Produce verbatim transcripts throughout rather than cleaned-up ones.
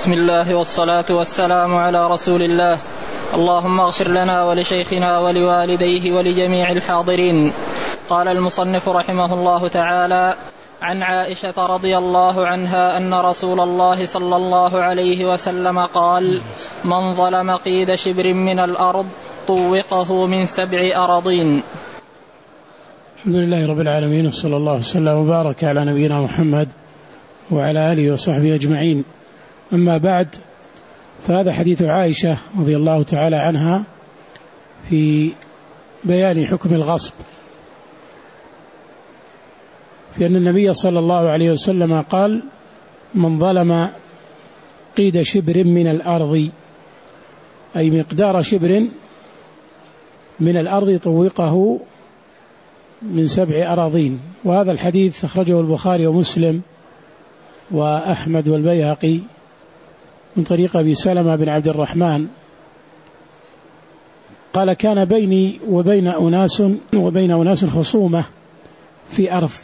بسم الله والصلاة والسلام على رسول الله. اللهم اغفر لنا ولشيخنا ولوالديه ولجميع الحاضرين. قال المصنف رحمه الله تعالى: عن عائشة رضي الله عنها أن رسول الله صلى الله عليه وسلم قال: من ظلم قيد شبر من الأرض طوقه من سبع أراضين. الحمد لله رب العالمين، وصلى الله وسلم وبارك على نبينا محمد وعلى آله وصحبه أجمعين. أما بعد، فهذا حديث عائشة رضي الله تعالى عنها في بيان حكم الغصب، في أن النبي صلى الله عليه وسلم قال: من ظلم قيد شبر من الأرض، أي مقدار شبر من الأرض طوقه من سبع أراضين. وهذا الحديث أخرجه البخاري ومسلم وأحمد والبيهقي من طريق أبي سلمة بن عبد الرحمن قال: كان بيني وبين أناس وبين أناس خصومة في أرض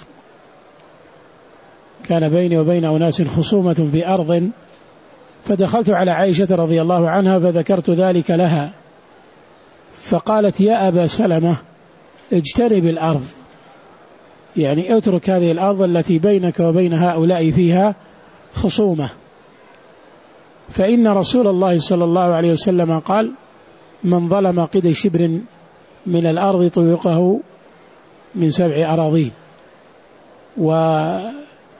كان بيني وبين أناس خصومة في أرض فدخلت على عائشة رضي الله عنها فذكرت ذلك لها، فقالت: يا أبا سلمة، اجتنب الأرض، يعني اترك هذه الأرض التي بينك وبين هؤلاء فيها خصومة، فإن رسول الله صلى الله عليه وسلم قال: من ظلم قيد شبر من الأرض طوقه من سبع أراضين. وقيد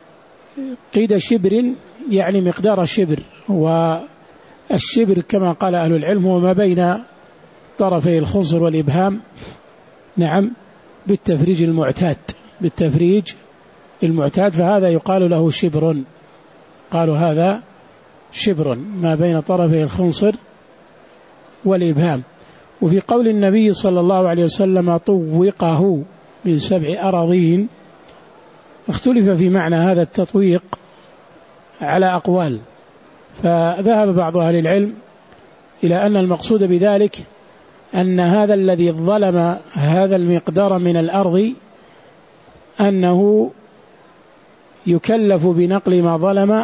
شبر يعني مقدار الشبر، والشبر كما قال أهل العلم هو ما بين طرفي الخنصر والإبهام، نعم، بالتفريج المعتاد بالتفريج المعتاد فهذا يقال له شبر، قالوا هذا شبر ما بين طرفي الخنصر والإبهام. وفي قول النبي صلى الله عليه وسلم طوقه من سبع أراضين اختلف في معنى هذا التطويق على أقوال، فذهب بعض أهل العلم إلى أن المقصود بذلك أن هذا الذي ظلم هذا المقدار من الأرض أنه يكلف بنقل ما ظلم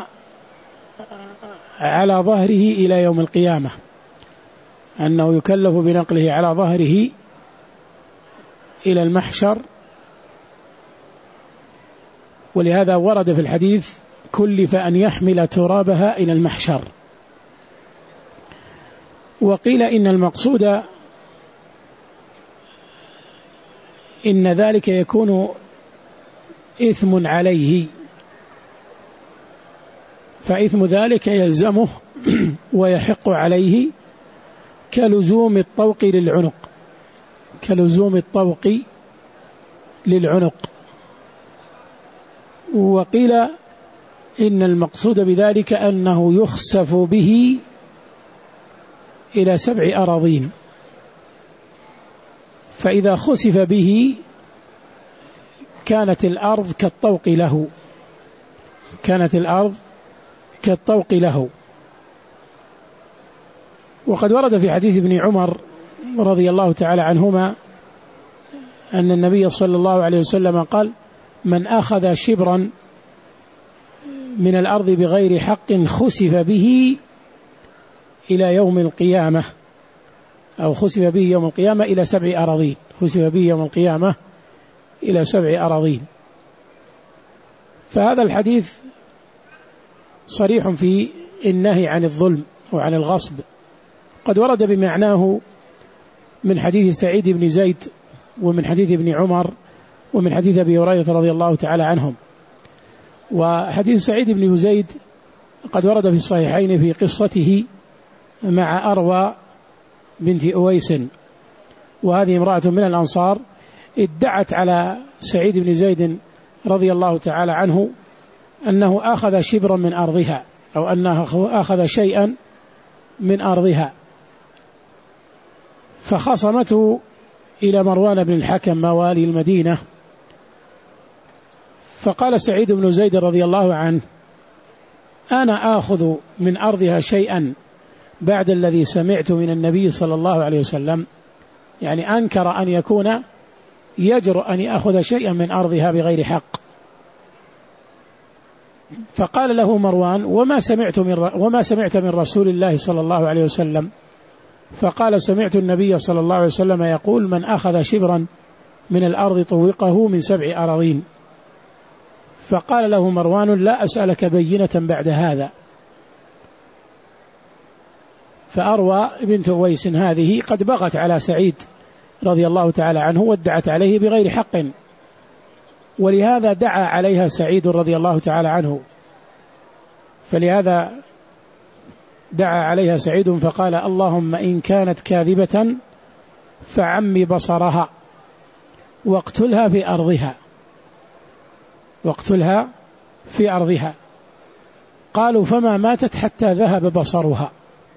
على ظهره إلى يوم القيامة، أنه يكلف بنقله على ظهره إلى المحشر. ولهذا ورد في الحديث: كلف أن يحمل ترابها إلى المحشر. وقيل إن المقصود إن ذلك يكون إثم عليه، فإثم ذلك يلزمه ويحق عليه كلزوم الطوق للعنق كلزوم الطوق للعنق. وقيل إن المقصود بذلك أنه يخسف به إلى سبع أراضين، فإذا خسف به كانت الأرض كالطوق له كانت الأرض كالطوق له. وقد ورد في حديث ابن عمر رضي الله تعالى عنهما أن النبي صلى الله عليه وسلم قال: من أخذ شبرا من الأرض بغير حق خسف به إلى يوم القيامة، أو خسف به يوم القيامة إلى سبع أراضين خسف به يوم القيامة إلى سبع أراضين. فهذا الحديث صريح في النهي عن الظلم وعن الغصب. قد ورد بمعناه من حديث سعيد بن زيد ومن حديث ابن عمر ومن حديث أبي هريرة رضي الله تعالى عنهم. وحديث سعيد بن زيد قد ورد في الصحيحين في قصته مع أروى بنت أويس، وهذه امرأة من الأنصار ادعت على سعيد بن زيد رضي الله تعالى عنه أنه أخذ شبرا من أرضها، أو أنه أخذ شيئا من أرضها، فخصمته إلى مروان بن الحكم موالي المدينة. فقال سعيد بن زيد رضي الله عنه: أنا آخذ من أرضها شيئا بعد الذي سمعت من النبي صلى الله عليه وسلم، يعني أنكر أن يكون يجرؤ أن يأخذ شيئا من أرضها بغير حق. فقال له مروان: وما سمعت من وما سمعت من رسول الله صلى الله عليه وسلم؟ فقال: سمعت النبي صلى الله عليه وسلم يقول: من أخذ شبرا من الأرض طوقه من سبع أراضين. فقال له مروان: لا أسألك بينة بعد هذا. فأروى بنت أويس هذه قد بغت على سعيد رضي الله تعالى عنه وادعت عليه بغير حق، ولهذا دعا عليها سعيد رضي الله تعالى عنه، فلهذا دعا عليها سعيد فقال: اللهم إن كانت كاذبة فعمي بصرها واقتلها في أرضها واقتلها في أرضها. قالوا: فما ماتت حتى ذهب بصرها،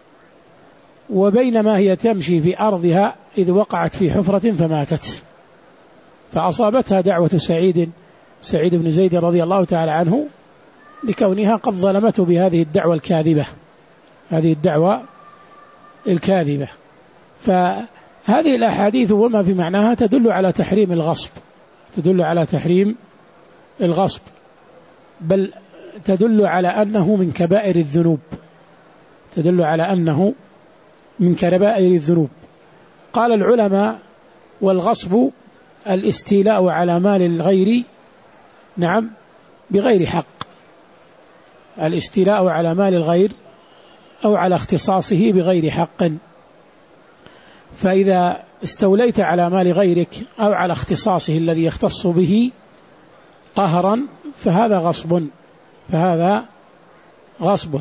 وبينما هي تمشي في أرضها إذ وقعت في حفرة فماتت. فأصابتها دعوة سعيد سعيد بن زيد رضي الله تعالى عنه لكونها قد ظلمته بهذه الدعوة الكاذبة هذه الدعوة الكاذبة. فهذه الأحاديث وما في معناها تدل على تحريم الغصب تدل على تحريم الغصب بل تدل على أنه من كبائر الذنوب تدل على أنه من كبائر الذنوب. قال العلماء: والغصب الاستيلاء على مال الغير نعم بغير حق الاستيلاء على مال الغير أو على اختصاصه بغير حق. فإذا استوليت على مال غيرك أو على اختصاصه الذي يختص به قهرا فهذا غصب فهذا غصب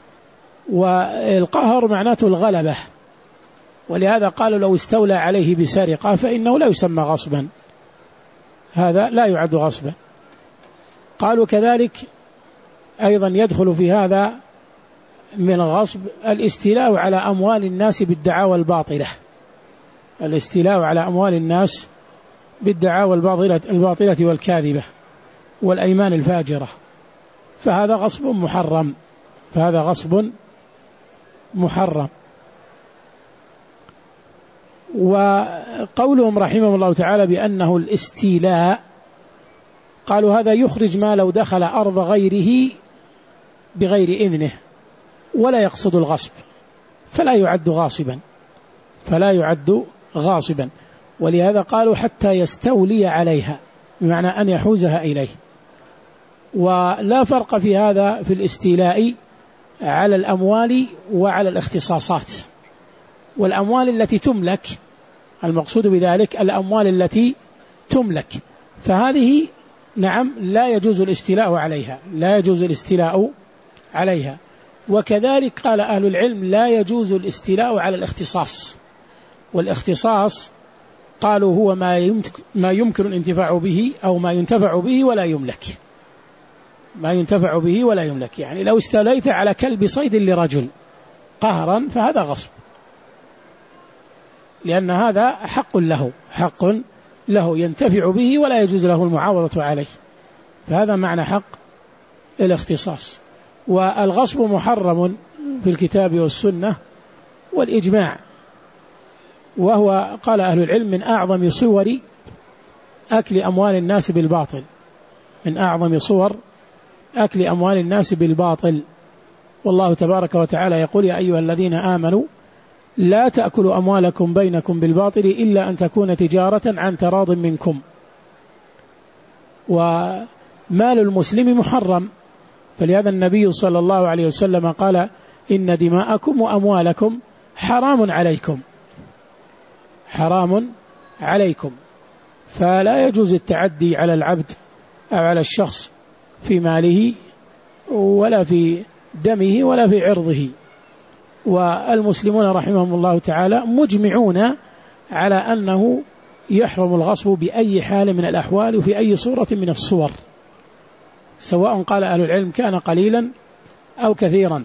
والقهر معناته الغلبة، ولهذا قالوا: لو استولى عليه بسرقة فإنه لا يسمى غصبا، هذا لا يعد غصبا. قالوا كذلك أيضا يدخل في هذا من الغصب الاستيلاء على أموال الناس بالدعاوى الباطلة الاستيلاء على أموال الناس بالدعاوى الباطلة, الباطلة والكاذبة والأيمان الفاجرة، فهذا غصب محرم فهذا غصب محرم. وقولهم رحمه الله تعالى بأنه الاستيلاء، قالوا هذا يخرج ما لو دخل أرض غيره بغير إذنه ولا يقصد الغصب فلا يعد غاصبا فلا يعد غاصبا ولهذا قالوا حتى يستولي عليها، بمعنى أن يحوزها إليه. ولا فرق في هذا في الاستيلاء على الأموال وعلى الاختصاصات. والأموال التي تملك، المقصود بذلك الأموال التي تملك، فهذه نعم لا يجوز الاستيلاء عليها لا يجوز الاستيلاء عليها. وكذلك قال أهل العلم لا يجوز الاستيلاء على الاختصاص، والاختصاص قالوا هو ما يمكن, ما يمكن الانتفاع به أو ما ينتفع به ولا يملك ما ينتفع به ولا يملك. يعني لو استوليت على كلب صيد لرجل قهرا فهذا غصب، لأن هذا حق له حق له ينتفع به ولا يجوز له المعاوضة عليه، فهذا معنى حق الاختصاص. والغصب محرم في الكتاب والسنة والإجماع، وهو قال أهل العلم من أعظم صور أكل أموال الناس بالباطل من أعظم صور أكل أموال الناس بالباطل. والله تبارك وتعالى يقول: يا أيها الذين آمنوا لا تأكلوا أموالكم بينكم بالباطل إلا أن تكون تجارة عن تراض منكم. ومال المسلم محرم، فلهذا النبي صلى الله عليه وسلم قال: إن دماءكم وأموالكم حرام عليكم حرام عليكم. فلا يجوز التعدي على العبد أو على الشخص في ماله ولا في دمه ولا في عرضه. والمسلمون رحمهم الله تعالى مجمعون على أنه يحرم الغصب بأي حال من الأحوال وفي أي صورة من الصور، سواء قال أهل العلم كان قليلا أو كثيرا.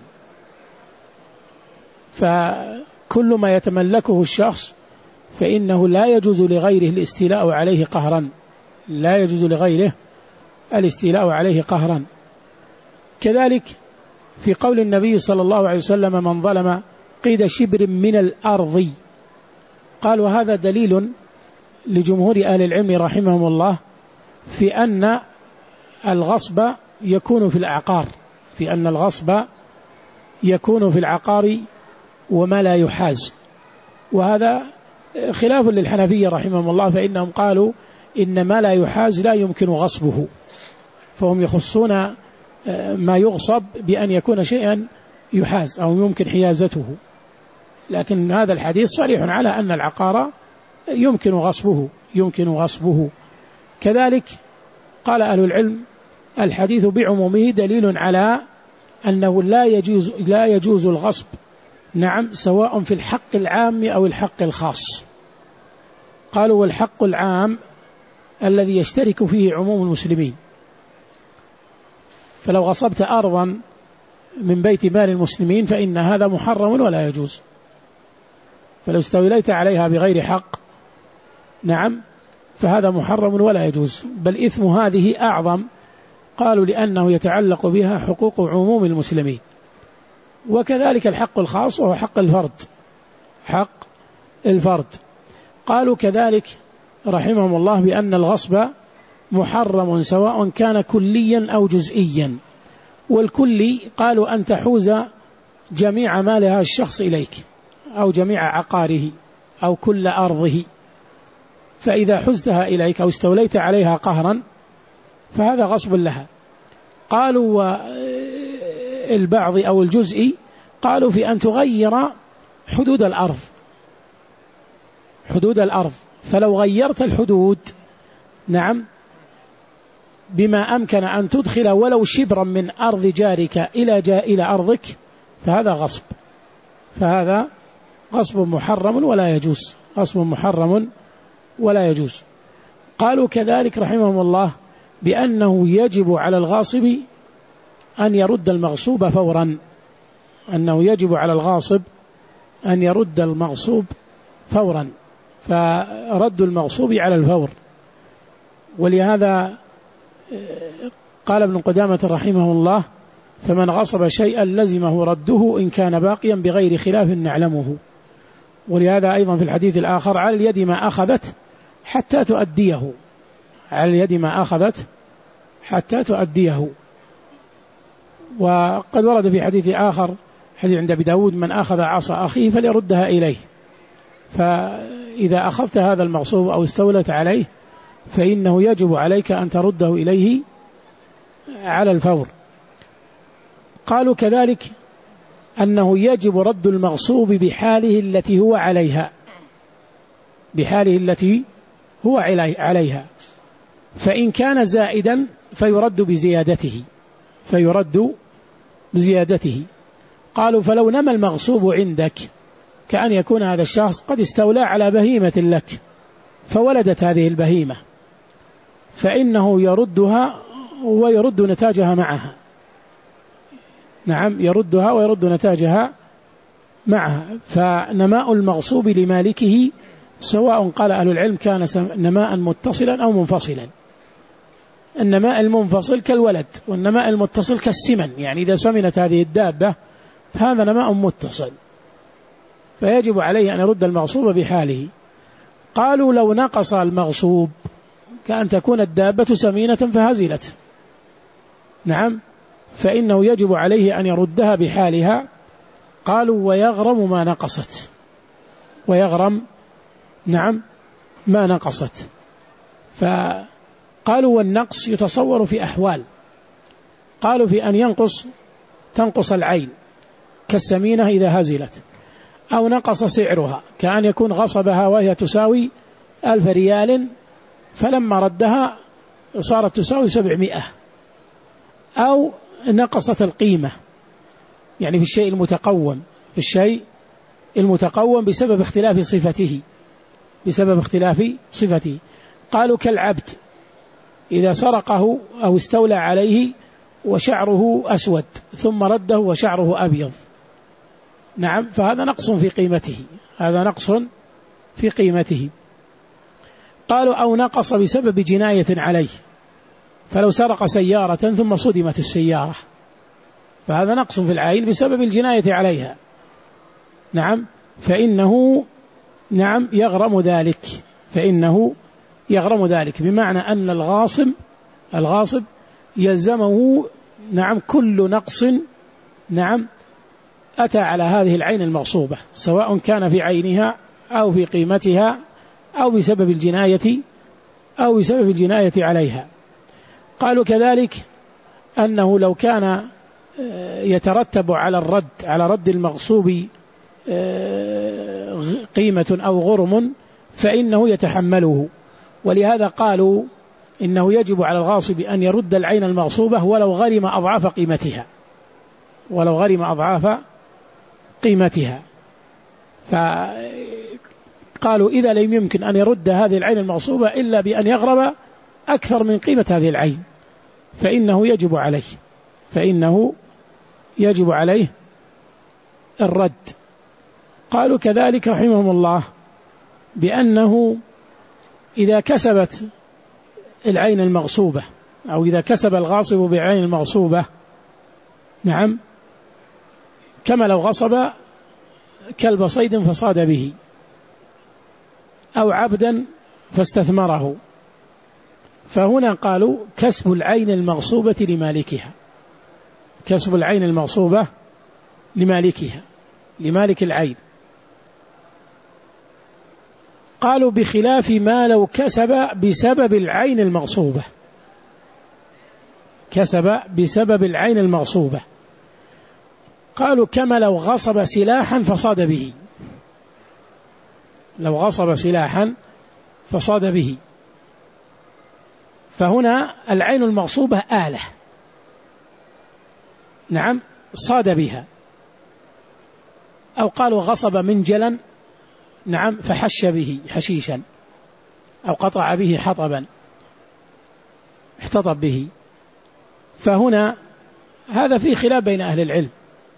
فكل ما يتملكه الشخص فإنه لا يجوز لغيره الاستيلاء عليه قهرا لا يجوز لغيره الاستيلاء عليه قهرا. كذلك في قول النبي صلى الله عليه وسلم: من ظلم قيد شبر من الأرض، قالوا هذا دليل لجمهور أهل العلم رحمهم الله في أن الغصب يكون في الأعقار، في أن الغصب يكون في العقار وما لا يحاز، وهذا خلاف للحنفية رحمهم الله، فإنهم قالوا إن ما لا يحاز لا يمكن غصبه، فهم يخصون ما يغصب بأن يكون شيئا يحاز أو يمكن حيازته، لكن هذا الحديث صريح على أن العقار يمكن غصبه يمكن غصبه. كذلك قال أهل العلم الحديث بعمومه دليل على أنه لا يجوز لا يجوز الغصب، نعم، سواء في الحق العام أو الحق الخاص. قالوا والحق العام الذي يشترك فيه عموم المسلمين، فلو غصبت أرضا من بيت مال المسلمين فإن هذا محرم ولا يجوز، فلو استوليت عليها بغير حق، نعم، فهذا محرم ولا يجوز، بل إثم هذه أعظم. قالوا لأنه يتعلق بها حقوق عموم المسلمين. وكذلك الحق الخاص وهو حق الفرد حق الفرد قالوا كذلك رحمهم الله بأن الغصب محرم سواء كان كليا أو جزئيا. والكلي قالوا أن تحوز جميع مال هذا الشخص إليك أو جميع عقاره أو كل أرضه، فإذا حزتها إليك أو استوليت عليها قهرا فهذا غصب لها. قالوا البعض أو الجزء قالوا في أن تغير حدود الأرض حدود الأرض فلو غيرت الحدود، نعم، بما أمكن أن تدخل ولو شبرا من أرض جارك إلى جاء إلى أرضك فهذا غصب فهذا غصب محرم ولا يجوز غصب محرم ولا يجوز. قالوا كذلك رحمهم الله بأنه يجب على الغاصب أن يرد المغصوب فورا أنه يجب على الغاصب أن يرد المغصوب فورا، فرد المغصوب على الفور. ولهذا قال ابن قدامة رحمه الله فمن غصب شيئا لزمه رده إن كان باقيا بغير خلاف نعلمه. ولهذا أيضا في الحديث الآخر على اليد ما أخذت حتى تؤديه على اليد ما أخذت حتى تؤديه. وقد ورد في حديث آخر حديث عند أبي داود من أخذ عصا أخيه فليردها إليه، فإذا أخذت هذا المغصوب أو استولت عليه فإنه يجب عليك أن ترده إليه على الفور. قالوا كذلك أنه يجب رد المغصوب بحاله التي هو عليها بحاله التي هو عليها فإن كان زائدا فيرد بزيادته فيرد بزيادته. قالوا فلو نمى المغصوب عندك كأن يكون هذا الشخص قد استولى على بهيمة لك فولدت هذه البهيمة فإنه يردها ويرد نتاجها معها، نعم، يردها ويرد نتاجها معها. فنماء المغصوب لمالكه سواء قال أهل العلم كان نماء متصلا أو منفصلا. النماء المنفصل كالولد، والنماء المتصل كالسمن، يعني إذا سمنت هذه الدابة فهذا نماء متصل فيجب عليه أن يرد المغصوب بحاله. قالوا لو نقص المغصوب كأن تكون الدابة سمينة فهزلت، نعم، فإنه يجب عليه أن يردها بحالها. قالوا ويغرم ما نقصت ويغرم نعم ما نقصت. فقالوا والنقص يتصور في أحوال، قالوا في أن ينقص تنقص العين كالسمينة إذا هزلت، أو نقص سعرها كأن يكون غصبها وهي تساوي ألف ريال فلما ردها صارت تساوي سبعمائة، أو نقصت القيمة يعني في الشيء المتقوم في الشيء المتقوم بسبب اختلاف صفته بسبب اختلاف صفته. قالوا كالعبد إذا سرقه أو استولى عليه وشعره أسود ثم رده وشعره أبيض، نعم، فهذا نقص في قيمته هذا نقص في قيمته. قالوا أو نقص بسبب جناية عليه، فلو سرق سيارة ثم صدمت السيارة فهذا نقص في العين بسبب الجناية عليها، نعم، فإنه نعم يغرم ذلك فإنه يغرم ذلك بمعنى أن الغاصب الغاصب يلزمه نعم كل نقص نعم أتى على هذه العين المغصوبة، سواء كان في عينها أو في قيمتها أو بسبب الجناية أو بسبب الجناية عليها. قالوا كذلك أنه لو كان يترتب على الرد على رد المغصوب قيمة أو غرم فإنه يتحمله، ولهذا قالوا إنه يجب على الغاصب أن يرد العين المغصوبة ولو غرم أضعاف قيمتها ولو غرم أضعاف قيمتها. فقالوا إذا لم يمكن أن يرد هذه العين المغصوبة إلا بأن يغرم أكثر من قيمة هذه العين فإنه يجب عليه فإنه يجب عليه الرد. قالوا كذلك رحمهم الله بأنه إذا كسبت العين المغصوبة أو إذا كسب الغاصب بعين المغصوبة نعم كما لو غصب كلب صيد فصاد به أو عبدا فاستثمره، فهنا قالوا كسب العين المغصوبة لمالكها كسب العين المغصوبة لمالكها لمالك العين. قالوا بخلاف ما لو كسب بسبب العين المغصوبة كسب بسبب العين المغصوبة قالوا كما لو غصب سلاحا فصاد به لو غصب سلاحا فصاد به فهنا العين المغصوبة آلة نعم صاد بها، أو قالوا غصب منجلا نعم فحش به حشيشا أو قطع به حطبا احتطب به. فهنا هذا فيه خلاف بين أهل العلم،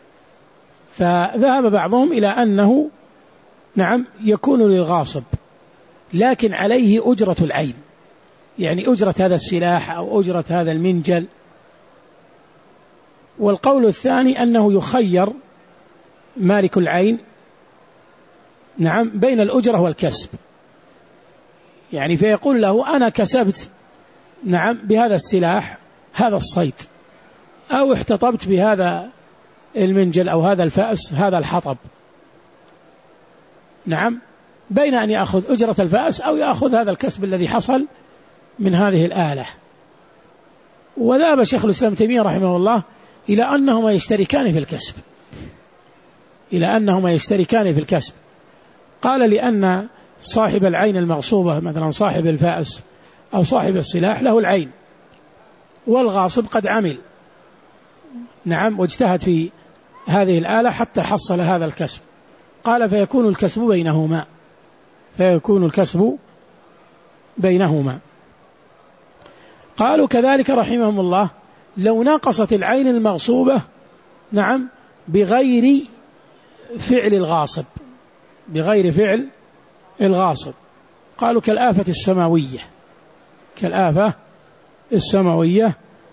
فذهب بعضهم إلى أنه نعم يكون للغاصب لكن عليه أجرة العين، يعني أجرة هذا السلاح أو أجرة هذا المنجل. والقول الثاني أنه يخير مالك العين نعم بين الأجرة والكسب، يعني فيقول له أنا كسبت نعم بهذا السلاح هذا الصيد، أو احتطبت بهذا المنجل أو هذا الفأس هذا الحطب نعم، بين أن يأخذ أجرة الفأس أو يأخذ هذا الكسب الذي حصل من هذه الآلة. وذهب شيخ الإسلام تيمية رحمه الله إلى أنهما يشتركان في الكسب إلى أنهما يشتركان في الكسب قال لأن صاحب العين المغصوبة مثلا صاحب الفأس أو صاحب السلاح له العين، والغاصب قد عمل نعم واجتهد في هذه الآلة حتى حصل هذا الكسب، قال فيكون الكسب بينهما فيكون الكسب بينهما. قالوا كذلك رحمهم الله لو ناقصت العين المغصوبة نعم بغير فعل الغاصب بغير فعل الغاصب قالوا كالآفة السماوية كالآفة السماوية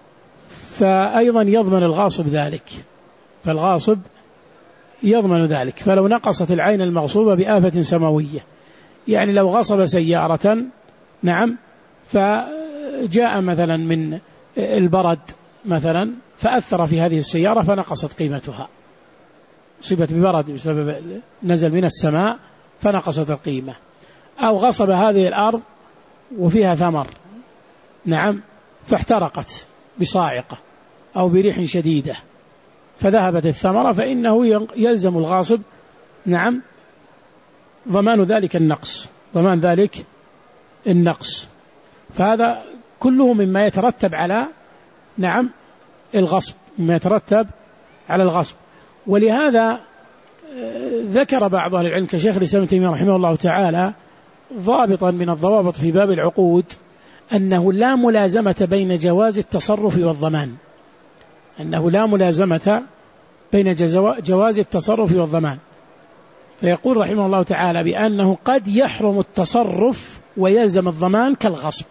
فأيضا يضمن الغاصب ذلك فالغاصب يضمن ذلك. فلو نقصت العين المغصوبة بآفة سماوية، يعني لو غصب سيارة نعم فجاء مثلا من البرد مثلا فأثر في هذه السيارة فنقصت قيمتها، أصيبت ببرد بسبب نزل من السماء فنقصت القيمة، أو غصب هذه الأرض وفيها ثمر نعم فاحترقت بصاعقة أو بريح شديدة فذهبت الثمرة، فإنه يلزم الغاصب نعم ضمان ذلك النقص ضمان ذلك النقص. فهذا كله مما يترتب على نعم الغصب مما يترتب على الغصب. ولهذا ذكر بعض أهل العلم كشيخ الإسلام ابن تيمية رحمه الله تعالى ضابطا من الضوابط في باب العقود أنه لا ملازمة بين جواز التصرف والضمان أنه لا ملازمة بين جواز التصرف والضمان. فيقول رحمه الله تعالى بأنه قد يحرم التصرف ويلزم الضمان كالغصب،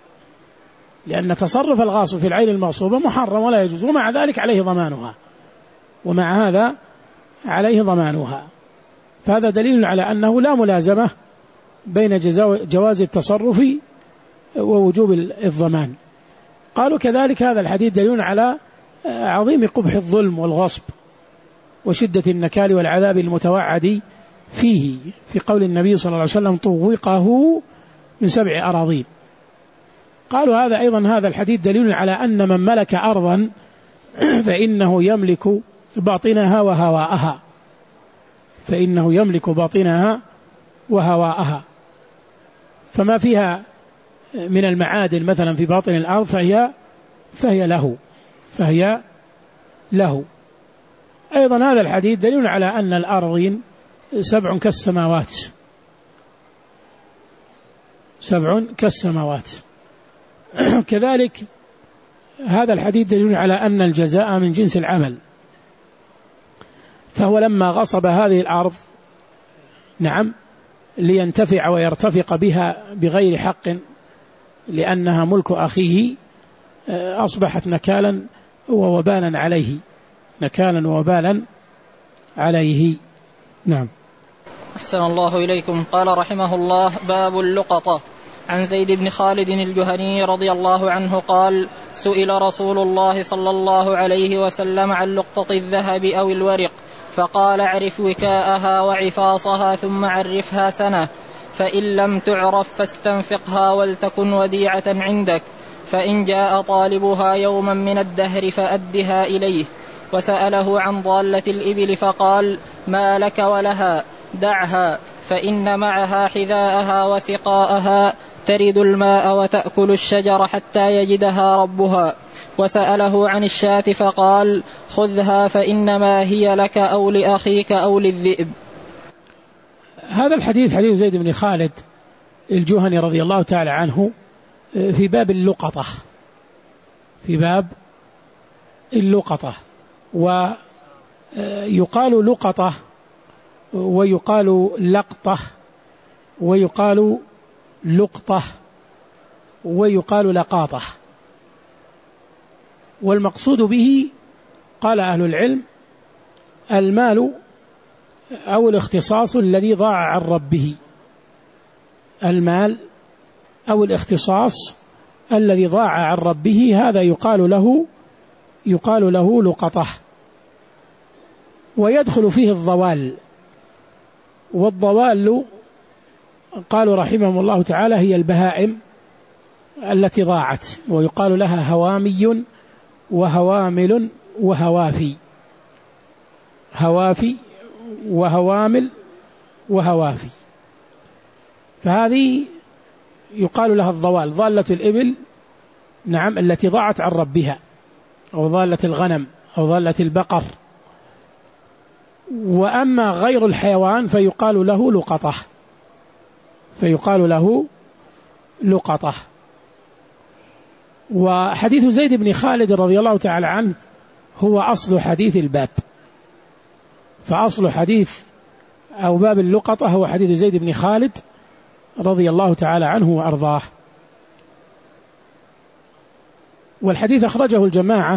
لأن تصرف الغاصب في العين المغصوبة محرم ولا يجوز، ومع ذلك عليه ضمانها ومع هذا عليه ضمانها. فهذا دليل على أنه لا ملازمة بين جواز التصرف ووجوب الضمان. قالوا كذلك هذا الحديث دليل على عظيم قبح الظلم والغصب وشدة النكال والعذاب المتوعد فيه، في قول النبي صلى الله عليه وسلم طوقه من سبع أراضين. قالوا هذا أيضا هذا الحديث دليل على أن من ملك أرضا فإنه يملك باطنها وهواءها، فإنه يملك باطنها وهواءها، فما فيها من المعادن مثلا في باطن الأرض فهي فهي له فهي له. أيضا هذا الحديث دليل على أن الأرضين سبع كالسماوات، سبع كالسماوات. كذلك هذا الحديث دليل على أن الجزاء من جنس العمل، فهو لما غصب هذه الأرض نعم لينتفع ويرتفق بها بغير حق لأنها ملك أخيه أصبحت نكالا ووبالا عليه، نكالا ووبالا عليه. نعم. أحسن الله إليكم. قال رحمه الله: باب اللقطة. عن زيد بن خالد الجهني رضي الله عنه قال: سئل رسول الله صلى الله عليه وسلم عن لقطة الذهب أو الورق، فقال: اعرف وكاءها وعفاصها ثم عرفها سنة، فإن لم تعرف فاستنفقها ولتكن وديعة عندك، فإن جاء طالبها يوما من الدهر فأدها إليه. وسأله عن ضالة الإبل فقال: ما لك ولها؟ دعها، فإن معها حذاءها وسقاءها، ترد الماء وتأكل الشجر حتى يجدها ربها. وسأله عن الشاة فقال: خذها فإنما هي لك أو لأخيك أو للذئب. هذا الحديث حديث زيد بن خالد الجهني رضي الله تعالى عنه في باب اللقطة، في باب اللقطة. ويقال لقطة ويقال لقطة ويقال لقطة ويقال لقاطة، والمقصود به قال أهل العلم المال أو الاختصاص الذي ضاع عن ربه، المال أو الاختصاص الذي ضاع عن ربه، هذا يقال له يقال له لقطة. ويدخل فيه الضوال، والضوال قالوا رحمهم الله تعالى هي البهائم التي ضاعت، ويقال لها هوامي وهوامل وهوافي، هوافي وهوامل وهوافي، فهذه يقال لها الضوال، ضالة الإبل نعم التي ضاعت عن ربها، أو ضالة الغنم أو ضالة البقر. وأما غير الحيوان فيقال له لقطة، فيقال له لقطة. وحديث زيد بن خالد رضي الله تعالى عنه هو أصل حديث الباب، فأصل حديث أو باب اللقطة هو حديث زيد بن خالد رضي الله تعالى عنه وأرضاه. والحديث أخرجه الجماعة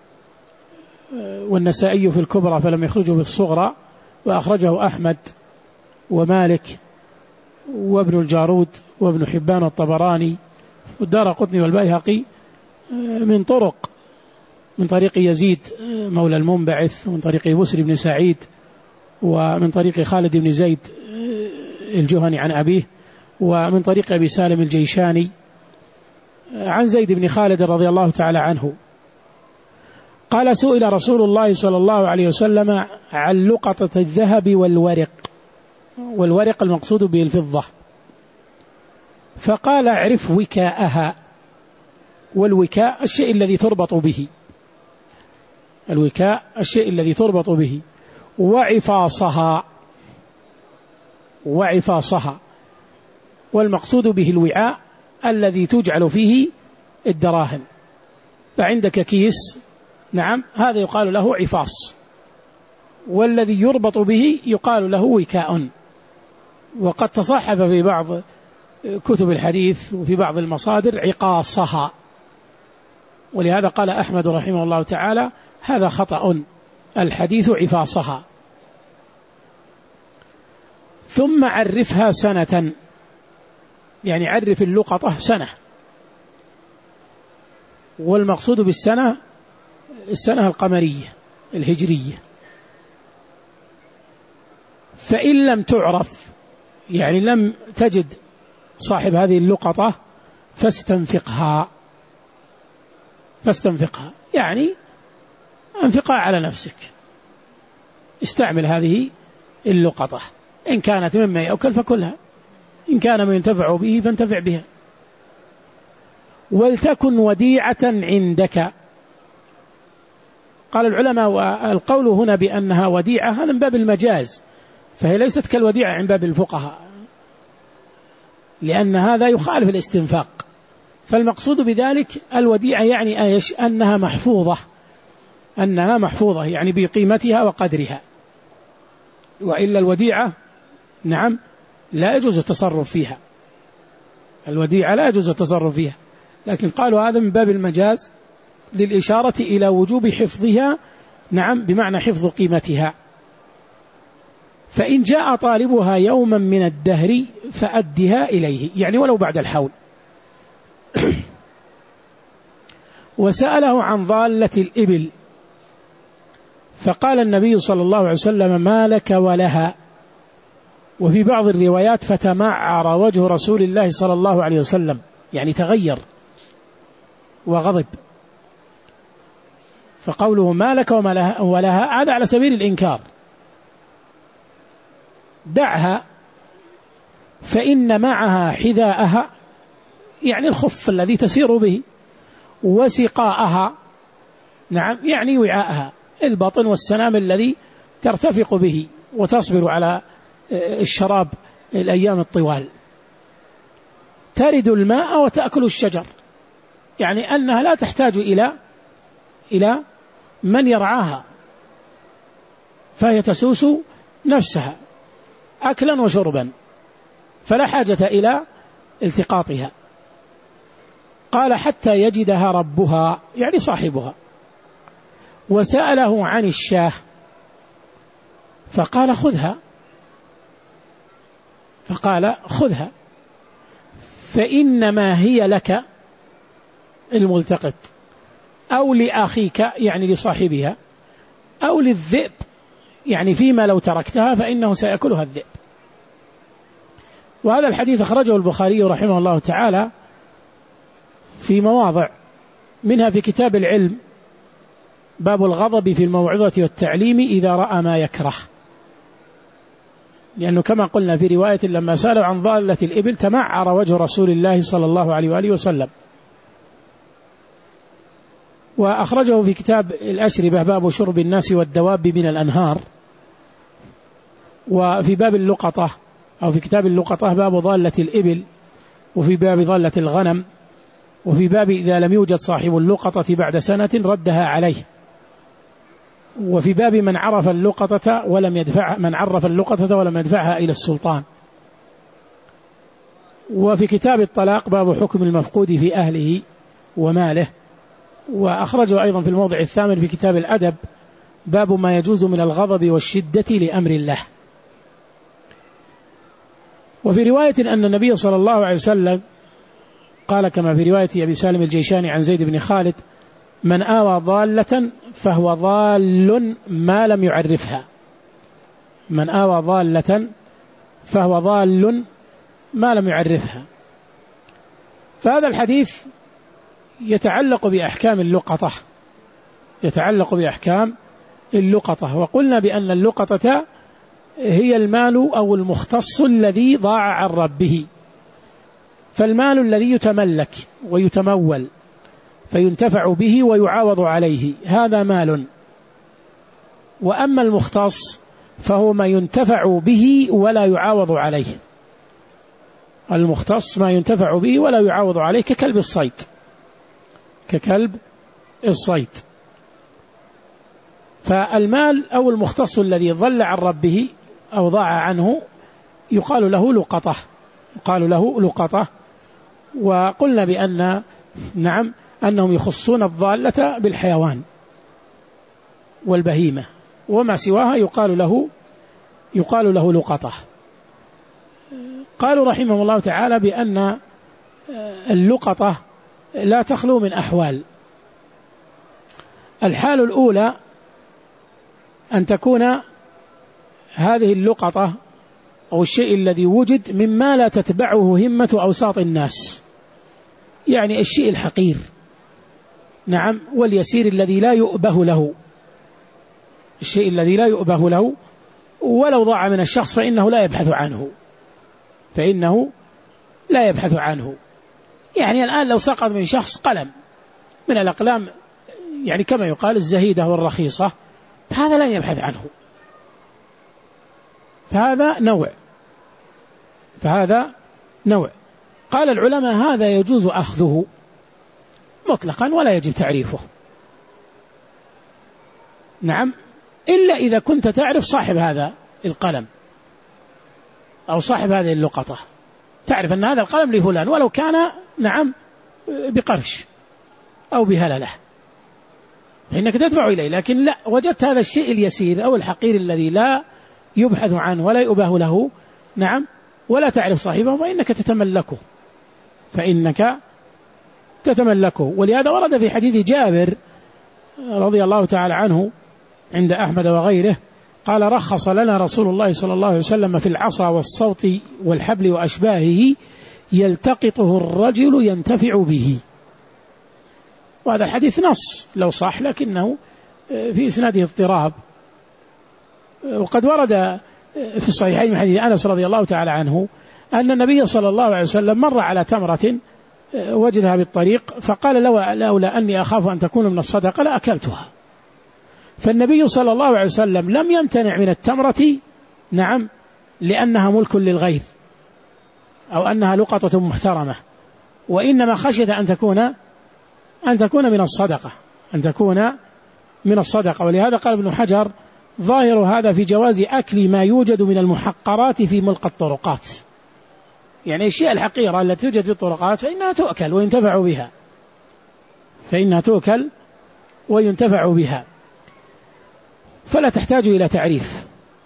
والنسائي في الكبرى فلم يخرجه في الصغرى، وأخرجه أحمد ومالك وابن الجارود وابن حبان والطبراني والدارقطني والبيهقي من طرق، من طريق يزيد مولى المنبعث، ومن طريق بسر بن سعيد، ومن طريق خالد بن زيد الجهني عن أبيه، ومن طريق أبي سالم الجيشاني عن زيد بن خالد رضي الله تعالى عنه قال: سئل رسول الله صلى الله عليه وسلم عن لقطة الذهب والورق، والورق المقصود به الفضة، فقال: اعرف وكاءها. والوكاء الشيء الذي تربط به، الوكاء الشيء الذي تربط به، وعفاصها، وعفاصها والمقصود به الوعاء الذي تجعل فيه الدراهم، فعندك كيس نعم هذا يقال له عفاص، والذي يربط به يقال له وكاء. وقد تصحف في بعض كتب الحديث وفي بعض المصادر عقاصها، ولهذا قال أحمد رحمه الله تعالى: هذا خطأ، الحديث عفاصها. ثم عرفها سنة، يعني عرف اللقطة سنة، والمقصود بالسنة السنة القمرية الهجرية. فإن لم تعرف يعني لم تجد صاحب هذه اللقطة فاستنفقها فاستنفقها يعني انفقها على نفسك، استعمل هذه اللقطة، إن كانت مما يأكل فكلها، إن كان ما ينتفع به فانتفع بها. ولتكن وديعة عندك. قال العلماء والقول هنا بأنها وديعة هذا من باب المجاز، فهي ليست كالوديعة عند باب الفقهاء، لأن هذا يخالف الاستنفاق. فالمقصود بذلك الوديعة يعني ايش؟ أنها محفوظة، أنها محفوظة يعني بقيمتها وقدرها. وإلا الوديعة نعم لا يجوز التصرف فيها، الوديعة لا يجوز التصرف فيها، لكن قالوا هذا من باب المجاز للإشارة إلى وجوب حفظها، نعم بمعنى حفظ قيمتها. فإن جاء طالبها يوما من الدهر فأدها إليه، يعني ولو بعد الحول. وسأله عن ضالة الإبل فقال النبي صلى الله عليه وسلم ما لك ولها. وفي بعض الروايات فتمعر وجه رسول الله صلى الله عليه وسلم، يعني تغير وغضب. فقوله ما لك ولها هذا على سبيل الإنكار، دعها فإن معها حذاءها يعني الخف الذي تسير به، وسقاءها نعم يعني وعاءها البطن والسنام الذي ترتفق به وتصبر على الشراب الأيام الطوال. ترد الماء وتأكل الشجر، يعني أنها لا تحتاج إلى إلى من يرعاها، فهي تسوس نفسها أكلا وشربا، فلا حاجة إلى التقاطها. قال حتى يجدها ربها يعني صاحبها. وسأله عن الشاه فقال خذها فقال خذها فإنما هي لك الملتقط، أو لأخيك يعني لصاحبها، أو للذئب يعني فيما لو تركتها فإنه سيأكلها الذئب. وهذا الحديث أخرجه البخاري رحمه الله تعالى في مواضع، منها في كتاب العلم باب الغضب في الموعظة والتعليم إذا رأى ما يكره، لأنه كما قلنا في رواية لما سألوا عن ضالة الإبل تمعر وجه رسول الله صلى الله عليه وآله وسلم. وأخرجه في كتاب الأشربة باب شرب الناس والدواب من الأنهار، وفي باب اللقطة أو في كتاب اللقطة باب ضالة الإبل، وفي باب ضالة الغنم، وفي باب إذا لم يوجد صاحب اللقطة بعد سنة ردها عليه، وفي باب من عرف اللقطة ولم يدفع من عرف اللقطة ولم يدفعها إلى السلطان. وفي كتاب الطلاق باب حكم المفقود في أهله وماله. وأخرجه أيضا في الموضع الثامن في كتاب الأدب باب ما يجوز من الغضب والشدة لأمر الله. وفي رواية أن النبي صلى الله عليه وسلم قال كما في رواية أبي سالم الجيشاني عن زيد بن خالد من آوى ضالة فهو ضال ما لم يعرفها، من آوى ضالة فهو ضال ما لم يعرفها. فهذا الحديث يتعلق بأحكام اللقطة، يتعلق بأحكام اللقطة. وقلنا بأن اللقطة هي المال أو المختص الذي ضاع عن ربه، فالمال الذي يتملك ويتمول فينتفع به ويعاوض عليه هذا مال. وأما المختص فهو ما ينتفع به ولا يعاوض عليه، المختص ما ينتفع به ولا يعاوض عليه ككلب الصيد، ككلب الصيد. فالمال أو المختص الذي ضل عن ربه أو ضاع عنه يقال له لقطة، يقال له لقطة. وقلنا بأن نعم أنهم يخصون الضالة بالحيوان والبهيمة، وما سواها يقال له يقال له لقطة. قالوا رحمه الله تعالى بأن اللقطة لا تخلو من أحوال، الحال الأولى أن تكون هذه اللقطة أو الشيء الذي وجد مما لا تتبعه همة أوساط الناس، يعني الشيء الحقير، نعم، واليسير الذي لا يؤبه له، الشيء الذي لا يؤبه له، ولو ضاع من الشخص فإنه لا يبحث عنه، فإنه لا يبحث عنه. يعني الآن لو سقط من شخص قلم من الأقلام، يعني كما يقال الزهيدة والرخيصة، فهذا لن يبحث عنه، فهذا نوع فهذا نوع قال العلماء هذا يجوز أخذه مطلقا ولا يجب تعريفه، نعم، إلا إذا كنت تعرف صاحب هذا القلم أو صاحب هذه اللقطة، تعرف أن هذا القلم لفلان ولو كان، نعم، بقرش أو بهلله، فإنك تدفع إليه. لكن لا، وجدت هذا الشيء اليسير أو الحقير الذي لا يبحث عنه ولا يؤبه له، نعم، ولا تعرف صاحبه، فإنك تتملكه فإنك تتملكه ولهذا ورد في حديث جابر رضي الله تعالى عنه عند أحمد وغيره قال: رخص لنا رسول الله صلى الله عليه وسلم في العصا والصوت والحبل وأشباهه يلتقطه الرجل ينتفع به. وهذا الحديث نص لو صح، لكنه في إسناده اضطراب. وقد ورد في الصحيحين من حديث أنس رضي الله تعالى عنه أن النبي صلى الله عليه وسلم مر على تمرة وجدها بالطريق فقال: لولا أني أخاف أن تكون من الصدقة لأكلتها. فالنبي صلى الله عليه وسلم لم يمتنع من التمرة، نعم، لأنها ملك للغير أو أنها لقطة محترمة، وإنما خشية أن تكون أن تكون من الصدقة أن تكون من الصدقة. ولهذا قال ابن حجر: ظاهر هذا في جواز أكل ما يوجد من المحقرات في ملقى الطرقات، يعني الشيء الحقيرة التي توجد في الطرقات فإنها تؤكل وينتفع بها فإنها تؤكل وينتفع بها فلا تحتاج إلى تعريف.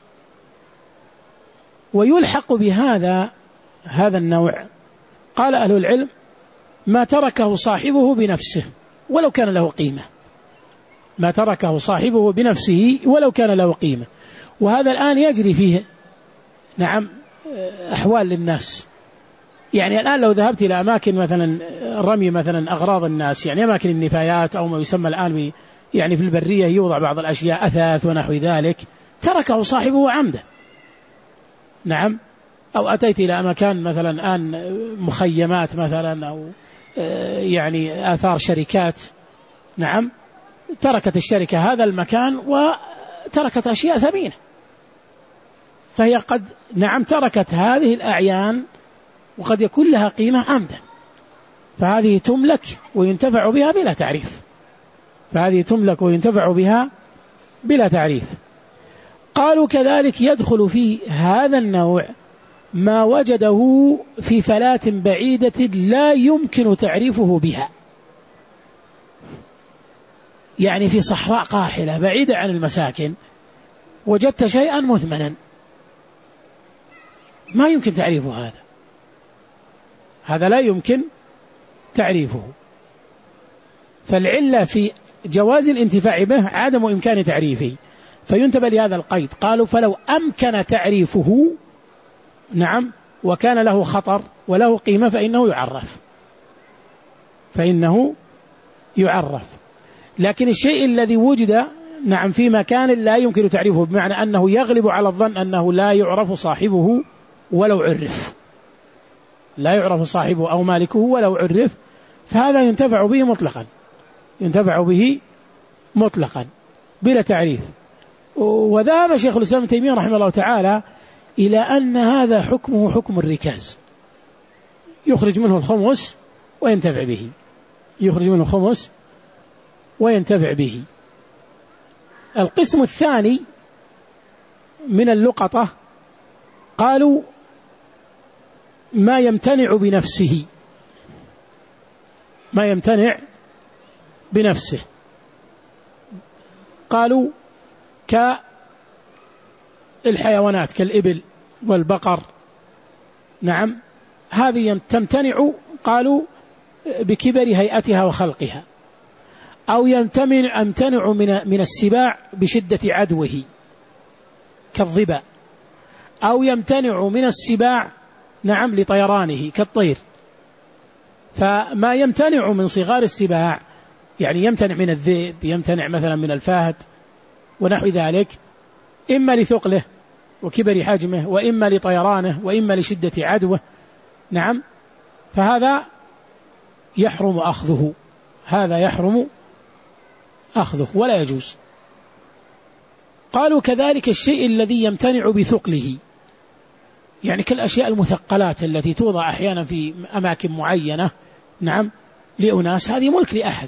ويلحق بهذا هذا النوع، قال أهل العلم: ما تركه صاحبه بنفسه ولو كان له قيمة، ما تركه صاحبه بنفسه ولو كان له قيمة. وهذا الآن يجري فيه، نعم، أحوال للناس. يعني الآن لو ذهبت إلى أماكن مثلا رمي مثلا أغراض الناس، يعني أماكن النفايات أو ما يسمى الآن يعني في البرية يوضع بعض الأشياء أثاث ونحو ذلك، تركه صاحبه عمدا، نعم. أو أتيت إلى مكان مثلا الآن مخيمات مثلا أو يعني آثار شركات، نعم، تركت الشركة هذا المكان وتركت أشياء ثمينة، فهي قد، نعم، تركت هذه الأعيان وقد يكون لها قيمة عمدا، فهذه تملك وينتفع بها بلا تعريف فهذه تملك وينتفع بها بلا تعريف. قالوا كذلك يدخل في هذا النوع ما وجده في فلاة بعيدة لا يمكن تعريفه بها، يعني في صحراء قاحلة بعيدة عن المساكن وجدت شيئا مثمنا ما يمكن تعريفه، هذا هذا لا يمكن تعريفه. فالعلة في جواز الانتفاع به عدم إمكان تعريفه، فينتبه لهذا القيد. قالوا: فلو أمكن تعريفه، نعم، وكان له خطر وله قيمة فإنه يعرف فإنه يعرف لكن الشيء الذي وجد، نعم، في مكان لا يمكن تعريفه، بمعنى أنه يغلب على الظن أنه لا يعرف صاحبه ولو عرف لا يعرف صاحبه أو مالكه ولو عرف، فهذا ينتفع به مطلقا ينتفع به مطلقا بلا تعريف. وذهب شيخ الإسلام ابن تيمية رحمه الله تعالى إلى أن هذا حكمه حكم الركاز، يخرج منه الخمس وينتفع به يخرج منه الخمس وينتفع به. القسم الثاني من اللقطة قالوا: ما يمتنع بنفسه ما يمتنع بنفسه قالوا كالحيوانات كالإبل والبقر، نعم، هذه تمتنع، قالوا، بكبر هيئتها وخلقها، أو يمتنع أمتنع من من السباع بشدة عدوه كالظبا، أو يمتنع من السباع نعم لطيرانه كالطير. فما يمتنع من صغار السباع يعني يمتنع من الذئب، يمتنع مثلا من الفهد ونحو ذلك، إما لثقله وكبر حجمه، وإما لطيرانه، وإما لشدة عدوه نعم، فهذا يحرم أخذه، هذا يحرم أخذه ولا يجوز. قالوا كذلك الشيء الذي يمتنع بثقله، يعني كالأشياء المثقلات التي توضع أحيانا في أماكن معينة نعم لأناس، هذه ملك لأحد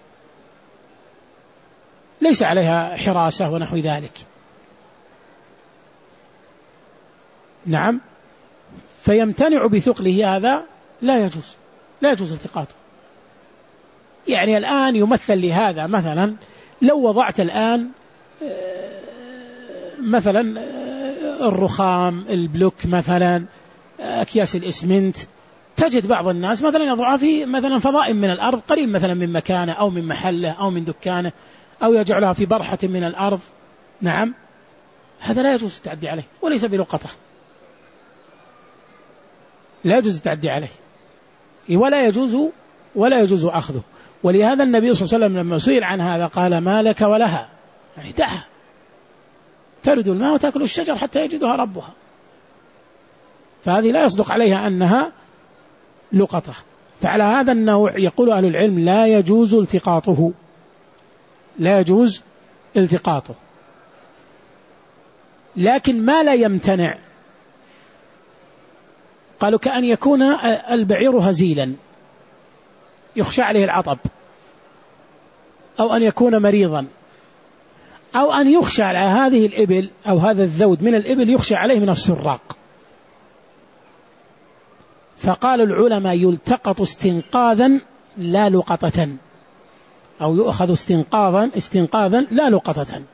ليس عليها حراسة ونحو ذلك نعم، فيمتنع بثقله، هذا لا يجوز، لا يجوز التقاطه. يعني الآن يمثل لهذا مثلا لو وضعت الآن مثلا الرخام، البلوك مثلا، أكياس الإسمنت، تجد بعض الناس مثلا يضعها في مثلا فضاء من الأرض قريب مثلا من مكانه أو من محله أو من دكانه، أو يجعلها في برحة من الأرض نعم، هذا لا يجوز التعدي عليه وليس بلقطة، لا يجوز التعدي عليه ولا يجوز ولا يجوز أخذه. ولهذا النبي صلى الله عليه وسلم لما سئل عن هذا قال ما لك ولها، يعني دعها ترد الماء وتأكل الشجر حتى يجدها ربها، فهذه لا يصدق عليها أنها لقطة. فعلى هذا النوع يقول أهل العلم لا يجوز التقاطه، لا يجوز التقاطه. لكن ما لا يمتنع، قالوا كأن يكون البعير هزيلا يخشى عليه العطب، أو أن يكون مريضا، أو أن يخشى على هذه الإبل أو هذا الذود من الإبل يخشى عليه من السراق. فقال العلماء يلتقط استنقاذا لا لقطة، أو يؤخذ استنقاذا استنقاذا لا لقطة.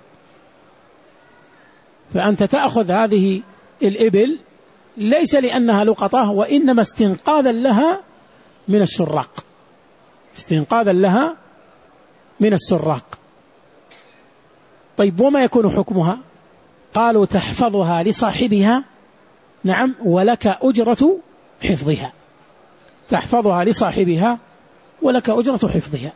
فأنت تأخذ هذه الإبل ليس لأنها لقطة، وإنما استنقاذا لها من السراق، استنقاذا لها من السراق. طيب وما يكون حكمها؟ قالوا تحفظها لصاحبها نعم، ولك أجرة حفظها، تحفظها لصاحبها ولك أجرة حفظها.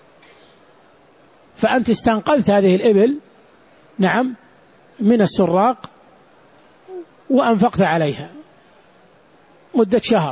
فأنت استنقذت هذه الإبل نعم من السراق وأنفقت عليها مدة شهر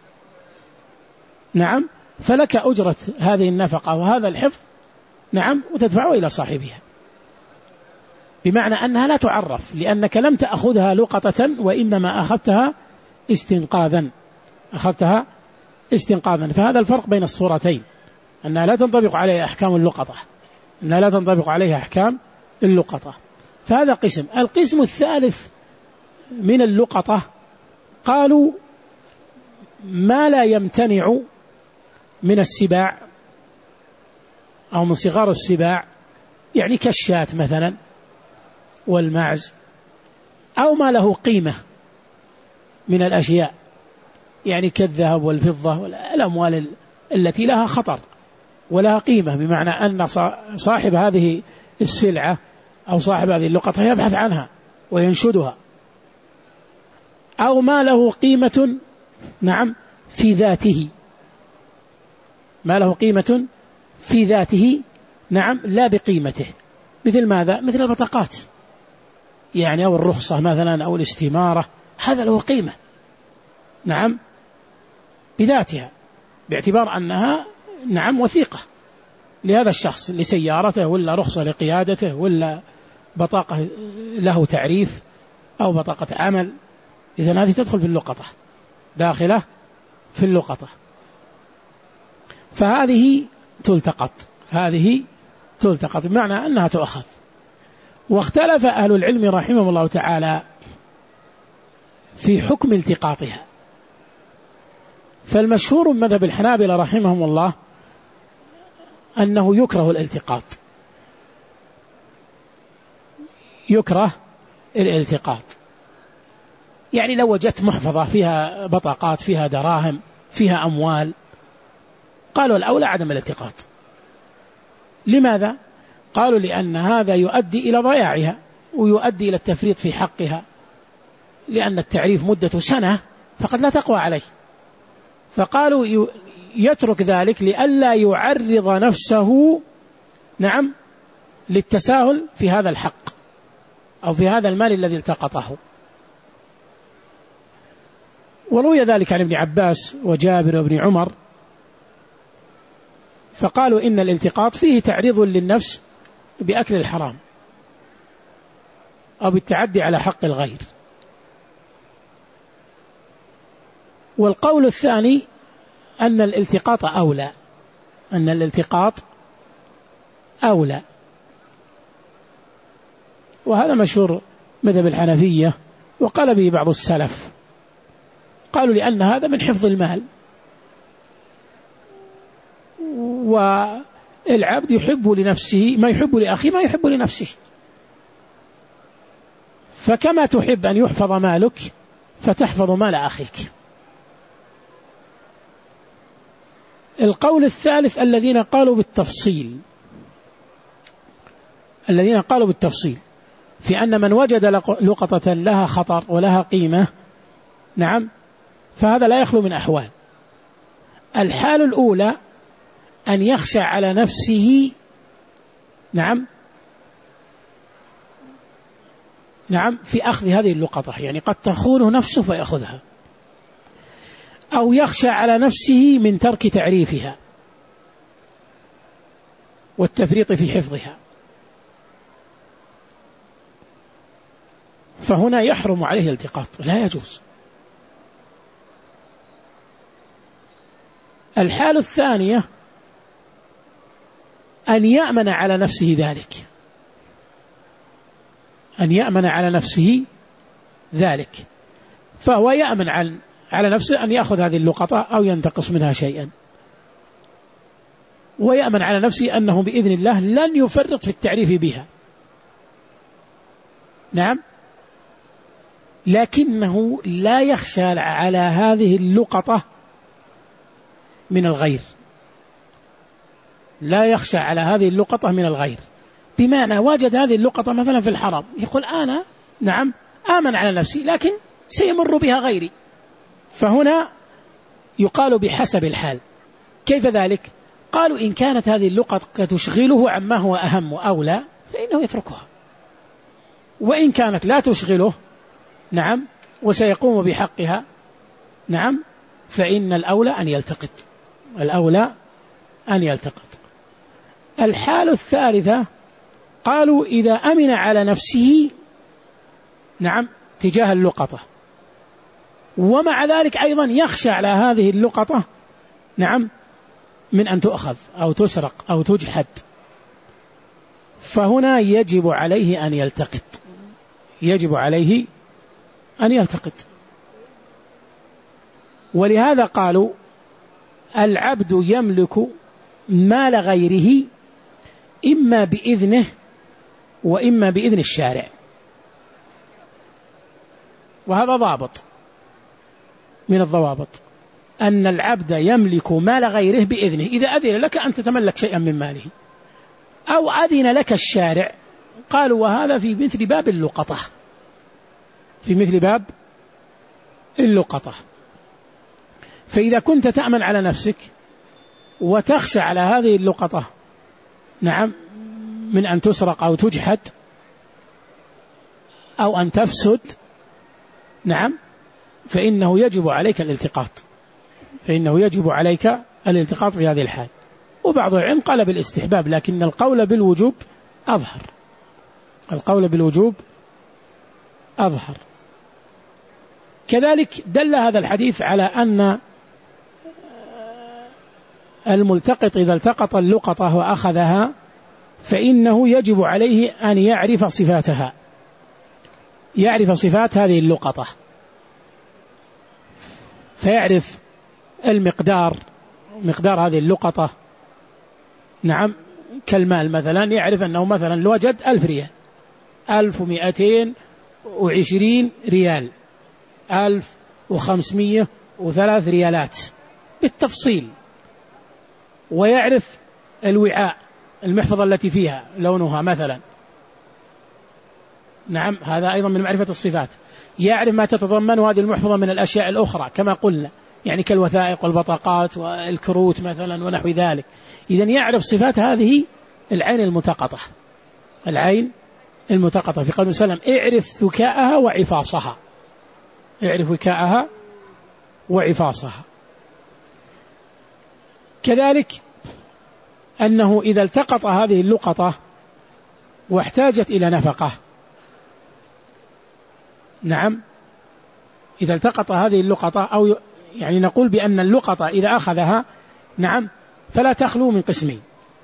نعم، فلك أجرة هذه النفقة وهذا الحفظ نعم، وتدفعه إلى صاحبها، بمعنى أنها لا تعرف لأنك لم تأخذها لقطة، وإنما أخذتها استنقاذا، أخذتها استنقاذا. فهذا الفرق بين الصورتين، أنها لا تنطبق عليها أحكام اللقطة، أنها لا تنطبق عليها أحكام اللقطة. فهذا قسم. القسم الثالث من اللقطة قالوا ما لا يمتنع من السباع أو من صغار السباع، يعني كالشاة مثلا والمعز، أو ما له قيمة من الأشياء، يعني كالذهب والفضة والأموال التي لها خطر ولها قيمة، بمعنى أن صاحب هذه السلعة أو صاحب هذه اللقطة يبحث عنها وينشدها، أو ما له قيمة نعم في ذاته، ما له قيمة في ذاته نعم لا بقيمته، مثل ماذا؟ مثل البطاقات يعني، أو الرخصة مثلا، أو الاستمارة، هذا له قيمة نعم بذاتها، باعتبار أنها نعم وثيقة لهذا الشخص، لسيارته ولا رخصة لقيادته ولا بطاقة له تعريف أو بطاقة عمل. إذن هذه تدخل في اللقطة، داخلة في اللقطة، فهذه تلتقط، هذه تلتقط بمعنى أنها تؤخذ. واختلف أهل العلم رحمهم الله تعالى في حكم التقاطها. فالمشهور من مذهب الحنابلة رحمهم الله أنه يكره الالتقاط، يكره الالتقاط. يعني لو وجدت محفظة فيها بطاقات، فيها دراهم، فيها أموال، قالوا الأولى عدم الالتقاط، لماذا؟ قالوا لأن هذا يؤدي إلى ضياعها ويؤدي إلى التفريط في حقها، لأن التعريف مدة سنة فقد لا تقوى عليه، فقالوا يترك ذلك لئلا يعرض نفسه نعم للتساهل في هذا الحق أو في هذا المال الذي التقطه. وروي ذلك عن ابن عباس وجابر وابن عمر، فقالوا إن الالتقاط فيه تعريض للنفس بأكل الحرام أو بالتعدي على حق الغير. والقول الثاني أن الالتقاط أولى، أن الالتقاط أولى، وهذا مشهور مذهب الحنفية وقال به بعض السلف، قالوا لأن هذا من حفظ المال، والعبد يحب لنفسه ما يحب لأخيه ما يحب لنفسه، فكما تحب أن يحفظ مالك فتحفظ مال أخيك. القول الثالث الذين قالوا بالتفصيل، الذين قالوا بالتفصيل في أن من وجد لقطة لها خطر ولها قيمة نعم فهذا لا يخلو من أحوال. الحال الأولى أن يخشى على نفسه نعم نعم في أخذ هذه اللقطة، يعني قد تخونه نفسه فيأخذها، أو يخشى على نفسه من ترك تعريفها والتفريط في حفظها، فهنا يحرم عليه الالتقاط، لا يجوز. الحالة الثانية أن يأمن على نفسه ذلك، أن يأمن على نفسه ذلك، فهو يأمن على نفسه أن يأخذ هذه اللقطة أو ينتقص منها شيئا، ويأمن على نفسه أنه بإذن الله لن يفرط في التعريف بها نعم، لكنه لا يخشى على هذه اللقطة من الغير، لا يخشى على هذه اللقطة من الغير، بمعنى وجد هذه اللقطة مثلا في الحرم يقول أنا نعم آمن على نفسي لكن سيمر بها غيري، فهنا يقال بحسب الحال. كيف ذلك؟ قالوا إن كانت هذه اللقطة تشغله عما هو أهم وأولى فإنه يتركها، وإن كانت لا تشغله نعم وسيقوم بحقها نعم فإن الأولى أن يلتقط، الأولى أن يلتقط. الحالة الثالثة قالوا إذا أمن على نفسه نعم تجاه اللقطة، ومع ذلك أيضا يخشى على هذه اللقطة نعم من أن تؤخذ أو تسرق أو تجحد، فهنا يجب عليه أن يلتقط، يجب عليه أن يلتقط. ولهذا قالوا العبد يملك مال غيره إما بإذنه وإما بإذن الشارع، وهذا ضابط من الضوابط، أن العبد يملك مال غيره بإذنه، إذا أذن لك أن تتملك شيئا من ماله أو أذن لك الشارع. قالوا وهذا في مثل باب اللقطة، في مثل باب اللقطة. فإذا كنت تأمن على نفسك وتخشى على هذه اللقطة نعم من أن تسرق أو تجحد أو أن تفسد نعم فإنه يجب عليك الالتقاط، فإنه يجب عليك الالتقاط في هذه الحال. وبعض العلم قال بالاستحباب، لكن القول بالوجوب أظهر، القول بالوجوب أظهر. كذلك دل هذا الحديث على أن الملتقط إذا التقط اللقطة وأخذها فإنه يجب عليه أن يعرف صفاتها، يعرف صفات هذه اللقطة، فيعرف المقدار، مقدار هذه اللقطة نعم كالمال مثلا، يعرف أنه مثلا لو وجد ألف ريال، ألف ومئتين وعشرين ريال، ألف وخمسمائة وثلاث ريالات بالتفصيل، ويعرف الوعاء المحفظة التي فيها لونها مثلا، نعم، هذا أيضا من معرفة الصفات. يعرف ما تتضمن هذه المحفظة من الأشياء الأخرى كما قلنا، يعني كالوثائق والبطاقات والكروت مثلا ونحو ذلك. إذن يعرف صفات هذه العين المتقطة، العين المتقطة. في قوله صلى الله عليه وسلم اعرف ثكاءها وعفاصها، اعرف وكاءها وعفاصها. كذلك أنه إذا التقط هذه اللقطة واحتاجت إلى نفقة، نعم، إذا التقط هذه اللقطة، أو يعني نقول بأن اللقطة إذا أخذها، نعم، فلا تخلو من قسمين.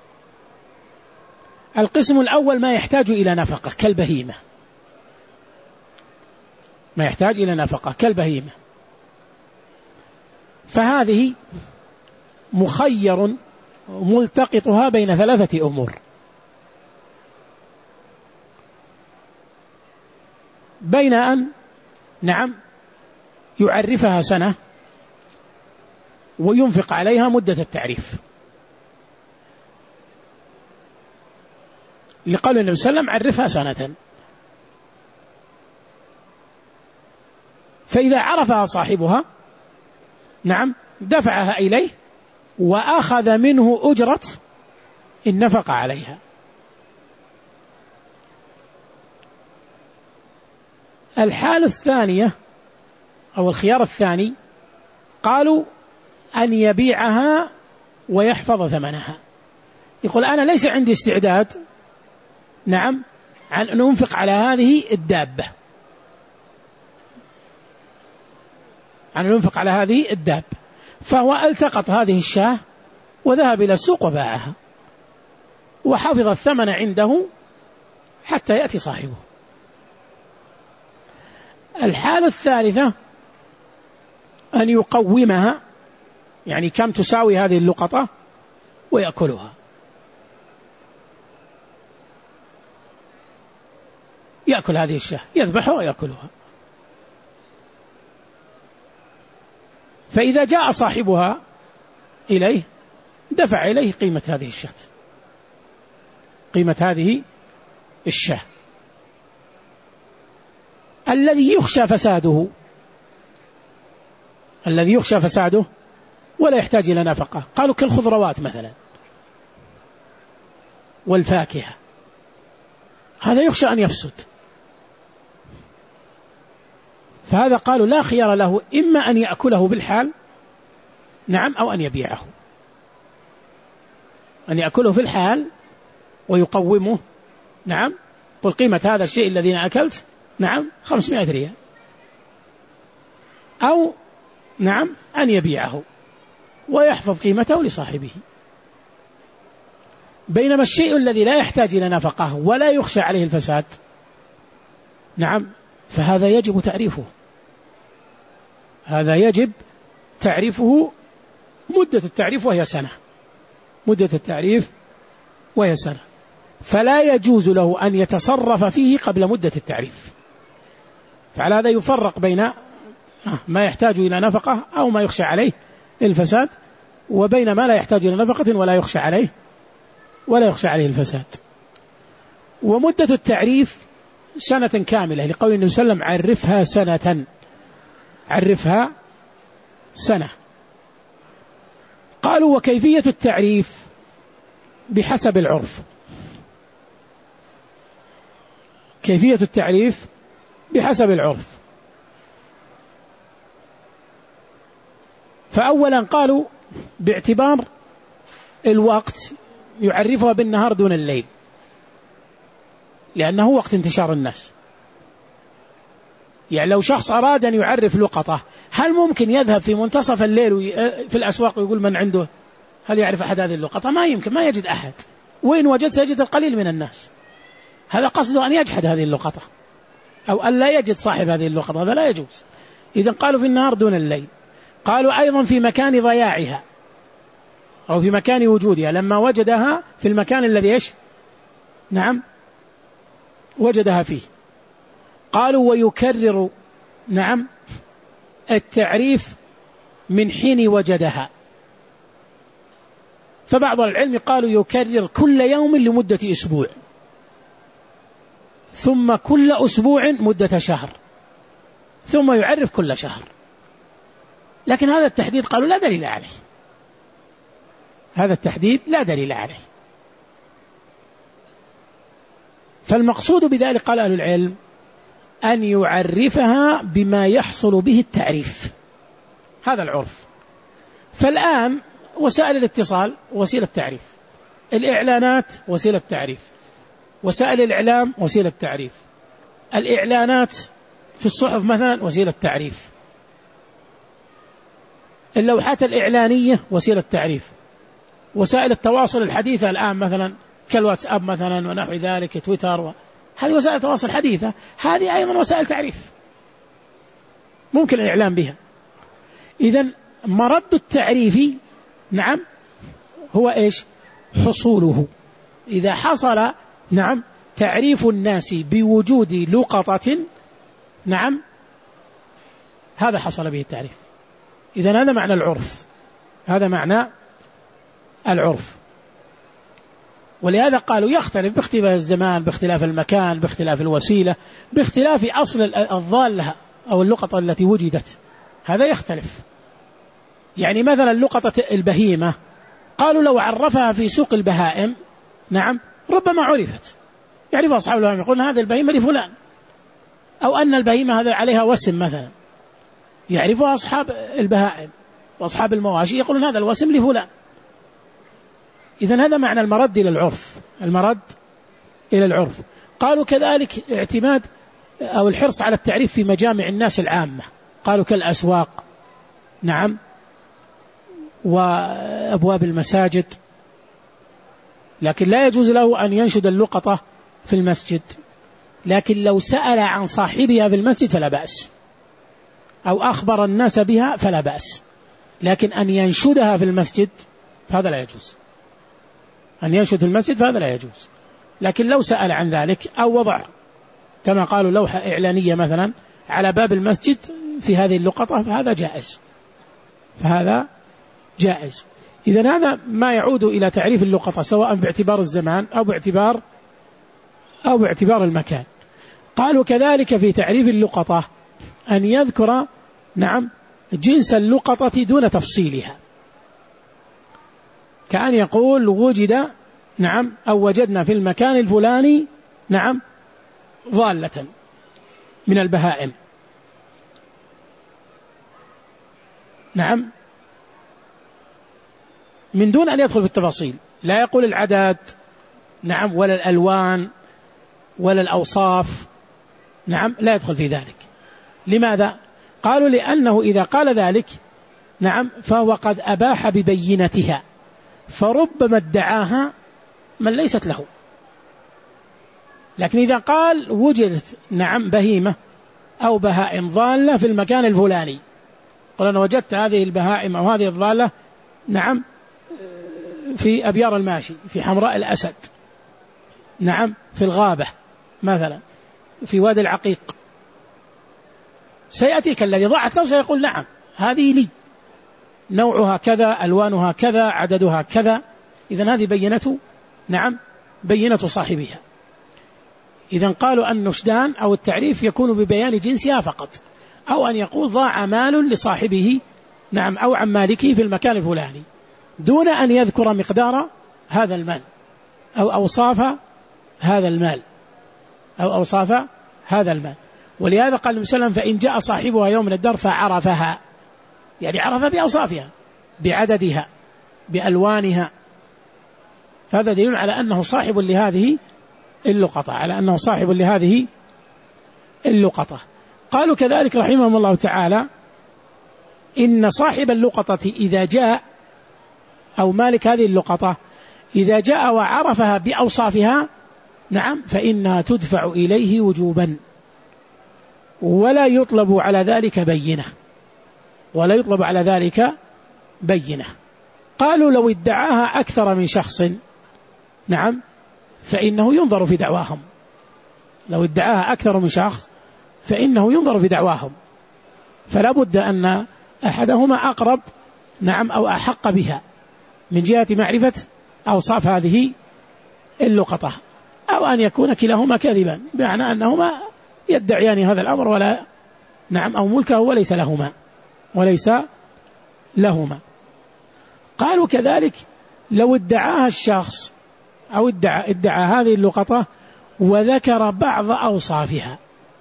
القسم الأول ما يحتاج إلى نفقة كالبهيمة، ما يحتاج إلى نفقة كالبهيمة، فهذه مخير ملتقطها بين ثلاثة أمور: بين أن، نعم، يعرفها سنة وينفق عليها مدة التعريف، لقول النبي صلى الله عليه وسلم عرفها سنة. فإذا عرفها صاحبها، نعم، دفعها إليه وأخذ منه أجرة النفقة عليها. الحالة الثانية أو الخيار الثاني قالوا أن يبيعها ويحفظ ثمنها. يقول أنا ليس عندي استعداد، نعم، عن أن أنفق على هذه الدابة، عن أن أنفق على هذه الدابة، فهو التقط هذه الشاة وذهب إلى السوق وباعها وحفظ الثمن عنده حتى يأتي صاحبه. الحالة الثالثة أن يقومها، يعني كم تساوي هذه اللقطة، ويأكلها، يأكل هذه الشاة، يذبحها ويأكلها. فإذا جاء صاحبها إليه دفع إليه قيمة هذه الشاة، قيمة هذه الشاة. الذي يخشى فساده، الذي يخشى فساده ولا يحتاج إلى نفقة، قالوا كالخضروات مثلا والفاكهة، هذا يخشى أن يفسد، فهذا قالوا لا خيار له، إما أن يأكله بالحال، نعم، أو أن يبيعه، أن يأكله في الحال ويقومه، نعم، قل قيمة هذا الشيء الذي أكلت، نعم، خمسمائة ريال، أو، نعم، أن يبيعه ويحفظ قيمته لصاحبه. بينما الشيء الذي لا يحتاج إلى نفقه ولا يخشى عليه الفساد، نعم، فهذا يجب تعريفه، هذا يجب تعريفه مدة التعريف وهي سنة، مدة التعريف وهي سنة، فلا يجوز له أن يتصرف فيه قبل مدة التعريف. فعلى هذا يفرق بين ما يحتاج إلى نفقة أو ما يخشى عليه الفساد، وبين ما لا يحتاج إلى نفقة ولا يخشى عليه ولا يخشى عليه الفساد. ومدة التعريف سنة كاملة، لقول النبي صلى الله عليه وسلم عرفها سنة، عرفها سنة. قالوا وكيفية التعريف بحسب العرف، كيفية التعريف بحسب العرف. فأولا قالوا باعتبار الوقت يعرفها بالنهار دون الليل، لأنه وقت انتشار الناس. يعني لو شخص أراد أن يعرف لقطة، هل ممكن يذهب في منتصف الليل في الأسواق ويقول من عنده هل يعرف أحد هذه اللقطة؟ ما يمكن، ما يجد أحد، وإن وجد سيجد القليل من الناس. هذا قصده أن يجحد هذه اللقطة أو أن لا يجد صاحب هذه اللقطة، هذا لا يجوز. إذن قالوا في النهار دون الليل. قالوا أيضا في مكان ضياعها أو في مكان وجودها، لما وجدها في المكان الذي إيش، نعم، وجدها فيه. قالوا ويكرر، نعم، التعريف من حين وجدها، فبعض العلم قالوا يكرر كل يوم لمدة أسبوع، ثم كل أسبوع مدة شهر، ثم يعرف كل شهر. لكن هذا التحديد قالوا لا دليل عليه، هذا التحديد لا دليل عليه. فالمقصود بذلك قال أهل العلم أن يعرفها بما يحصل به التعريف، هذا العرف. فالآن وسائل الاتصال وسيلة تعريف، الإعلانات وسيلة تعريف، وسائل الإعلام وسيلة تعريف، الإعلانات في الصحف مثلا وسيلة تعريف، اللوحات الإعلانية وسيلة تعريف، وسائل التواصل الحديثة الآن مثلا كالواتساب مثلا ونحو ذلك، تويتر و... هذه وسائل تواصل حديثة، هذه أيضا وسائل تعريف ممكن الإعلام بها. إذن مرد التعريف نعم هو إيش؟ حصوله. إذا حصل نعم تعريف الناس بوجود لقطة نعم هذا حصل به التعريف. إذن هذا معنى العرف، هذا معنى العرف. ولهذا قالوا يختلف باختلاف الزمان، باختلاف المكان، باختلاف الوسيلة، باختلاف أصل الضالة أو اللقطة التي وجدت، هذا يختلف. يعني مثلا لقطة البهيمة قالوا لو عرفها في سوق البهائم نعم ربما عرفت، يعرف أصحاب البهائم يقولون هذا البهيمة لفلان، أو أن البهيمة هذا عليها وسم مثلا يعرفها أصحاب البهائم وأصحاب المواشي يقولون هذا الوسم لفلان. إذن هذا معنى المرد إلى العرف، المرد إلى العرف. قالوا كذلك اعتماد أو الحرص على التعريف في مجامع الناس العامة، قالوا كالأسواق نعم وأبواب المساجد، لكن لا يجوز له أن ينشد اللقطة في المسجد، لكن لو سأل عن صاحبها في المسجد فلا بأس، أو أخبر الناس بها فلا بأس، لكن أن ينشدها في المسجد فهذا لا يجوز، أن ينشد في المسجد فهذا لا يجوز. لكن لو سأل عن ذلك أو وضع كما قالوا لوحة إعلانية مثلا على باب المسجد في هذه اللقطة فهذا جائز، فهذا جائز. إذن هذا ما يعود إلى تعريف اللقطة سواء باعتبار الزمان أو باعتبار أو باعتبار المكان. قالوا كذلك في تعريف اللقطة أن يذكر نعم جنس اللقطة دون تفصيلها، كأن يقول وجد نعم أو وجدنا في المكان الفلاني نعم ضالة من البهائم نعم، من دون أن يدخل في التفاصيل، لا يقول العدد نعم ولا الألوان ولا الأوصاف نعم، لا يدخل في ذلك. لماذا؟ قالوا لأنه إذا قال ذلك نعم فهو قد أباح ببينتها، فربما ادعاها من ليست له. لكن إذا قال وجدت نعم بهيمة أو بهائم ضالة في المكان الفلاني، قال أنا وجدت هذه البهائم أو هذه الضالة نعم في أبيار الماشي، في حمراء الأسد نعم، في الغابة مثلا، في وادي العقيق، سيأتيك الذي ضاعت له سيقول نعم هذه لي، نوعها كذا، ألوانها كذا، عددها كذا. إذن هذه بينة نعم بينة صاحبها. إذن قالوا النشدان أو التعريف يكون ببيان جنسها فقط، أو أن يقول ضاع مال لصاحبه نعم أو عن مالكه في المكان الفلاني، دون أن يذكر مقدار هذا المال أو أوصاف هذا المال أو أوصاف هذا المال. ولهذا قال النبي صلى الله عليه وسلم فإن جاء صاحبها يوم من الدار فعرفها، يعني عرف بأوصافها، بعددها، بألوانها، فهذا دليل على أنه صاحب لهذه اللقطة، على أنه صاحب لهذه اللقطة. قالوا كذلك رحمهم الله تعالى إن صاحب اللقطة إذا جاء أو مالك هذه اللقطة إذا جاء وعرفها بأوصافها نعم فإنها تدفع إليه وجوبا، ولا يطلب على ذلك بينة، ولا يطلب على ذلك بينة. قالوا لو ادعاها أكثر من شخص نعم فإنه ينظر في دعواهم، لو ادعاها أكثر من شخص فإنه ينظر في دعواهم، فلا بد أن أحدهما أقرب نعم أو أحق بها، من جهة معرفة أوصاف هذه اللقطة، أو أن يكون كلاهما كذبا، بمعنى أنهما يدعيان هذا الأمر ولا نعم أو ملكه وليس لهما وليس لهما. قالوا كذلك لو ادعاها الشخص أو ادعى, ادعى هذه اللقطة وذكر بعض أوصافها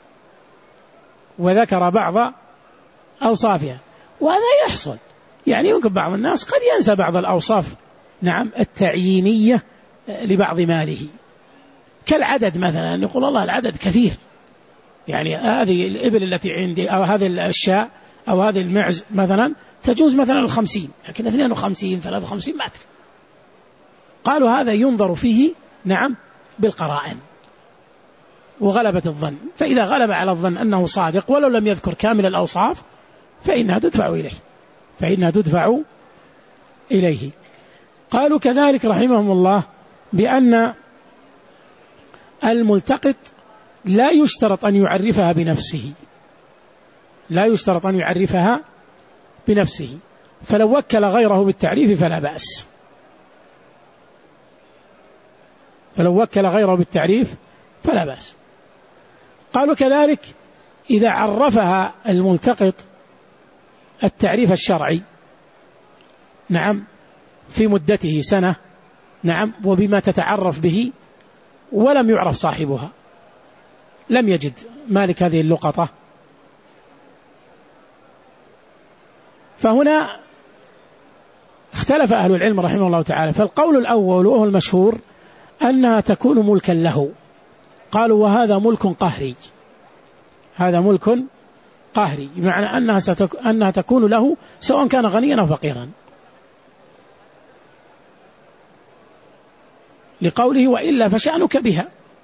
وذكر بعض أوصافها وهذا يحصل، يعني يمكن بعض الناس قد ينسى بعض الأوصاف نعم التعيينية لبعض ماله، كالعدد مثلا، يقول الله العدد كثير، يعني هذه الإبل التي عندي أو هذه الشاء أو هذه المعز مثلا تجوز مثلا الخمسين، لكن اثنين وخمسين ثلاثة وخمسين ما أدري. قالوا هذا ينظر فيه نعم بالقرائن وغلبة الظن، فإذا غلب على الظن أنه صادق ولو لم يذكر كامل الأوصاف فإنها تدفع إليه فإنها تدفع إليه. قالوا كذلك رحمهم الله بأن الملتقط لا يشترط أن يعرفها بنفسه لا يشترط أن يعرفها بنفسه، فلو وكل غيره بالتعريف فلا بأس فلو وكل غيره بالتعريف فلا بأس. قالوا كذلك إذا عرفها الملتقط التعريف الشرعي نعم في مدته سنة نعم وبما تتعرف به ولم يعرف صاحبها، لم يجد مالك هذه اللقطة، فهنا اختلف أهل العلم رحمه الله تعالى. فالقول الأول وهو المشهور أنها تكون ملكا له، قالوا وهذا ملك قهري هذا ملك قهري بمعنى أنها, ستك... أنها تكون له سواء كان غنيا أو فقيرا، لقوله وإلا فشأنك بها،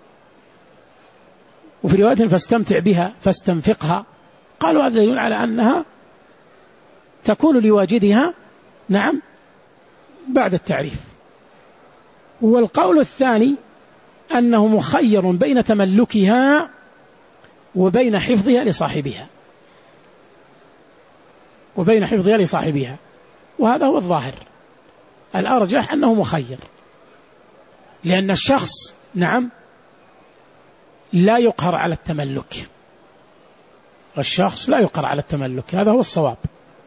وفي رواية فاستمتع بها فاستنفقها. قالوا هذا يدل على أنها تكون لواجدها نعم بعد التعريف. والقول الثاني أنه مخير بين تملكها وبين حفظها لصاحبها وبين حفظها لصاحبها وهذا هو الظاهر، الأرجح أنه مخير، لأن الشخص نعم لا يقهر على التملك الشخص لا يقهر على التملك هذا هو الصواب.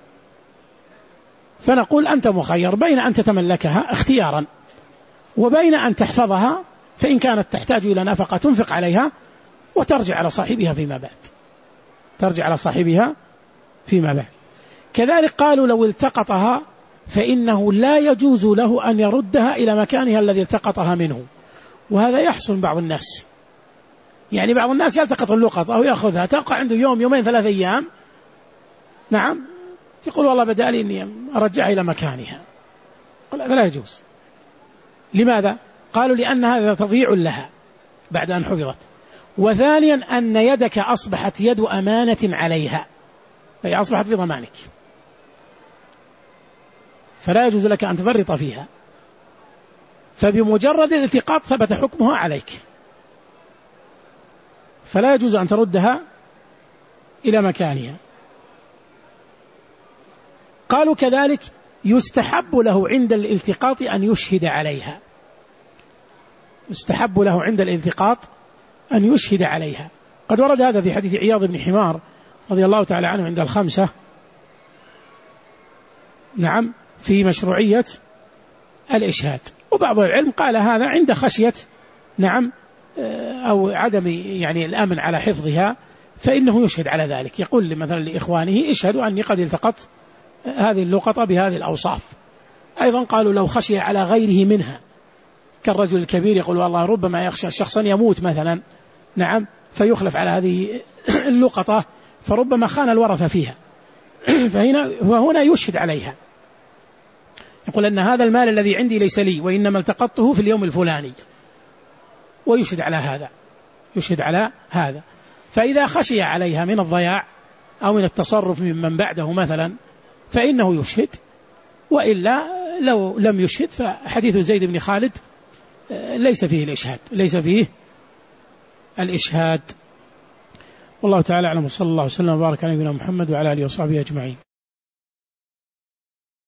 فنقول أنت مخير بين أن تتملكها اختيارا وبين أن تحفظها، فإن كانت تحتاج إلى نفقة تنفق عليها وترجع على صاحبها فيما بعد ترجع على صاحبها فيما بعد. كذلك قالوا لو التقطها فإنه لا يجوز له أن يردها إلى مكانها الذي التقطها منه، وهذا يحصل بعض الناس، يعني بعض الناس يلتقط اللقطة أو يأخذها تقع عنده يوم يومين ثلاث أيام نعم يقول والله بدألي أني أرجعها إلى مكانها، قال هذا لا يجوز. لماذا؟ قالوا لأن هذا تضييع لها بعد أن حفظت، وثانيا أن يدك أصبحت يد أمانة عليها، أي أصبحت في ضمانك، فلا يجوز لك أن تفرط فيها، فبمجرد الالتقاط ثبت حكمها عليك، فلا يجوز أن تردها إلى مكانها. قالوا كذلك يستحب له عند الالتقاط أن يشهد عليها يستحب له عند الالتقاط أن يشهد عليها. قد ورد هذا في حديث عياض بن حمار رضي الله تعالى عنه عند الخمسة نعم في مشروعية الإشهاد، وبعض العلم قال هذا عند خشية نعم أو عدم يعني الأمن على حفظها فإنه يشهد على ذلك، يقول مثلا لإخوانه اشهدوا أني قد التقطت هذه اللقطة بهذه الأوصاف. أيضا قالوا لو خشي على غيره منها كالرجل الكبير يقول والله ربما يخشى شخصا يموت مثلا نعم فيخلف على هذه اللقطة فربما خان الورثة فيها فهنا وهنا يشهد عليها، يقول أن هذا المال الذي عندي ليس لي وإنما التقطته في اليوم الفلاني، ويشهد على هذا يشهد على هذا. فإذا خشي عليها من الضياع أو من التصرف ممن بعده مثلا فإنه يشهد، وإلا لو لم يشهد فحديث زيد بن خالد ليس فيه الإشهاد ليس فيه الإشهاد. والله تعالى أعلم، وصلى الله وسلم وبارك على نبينا محمد وعلى آله وصحبه أجمعين.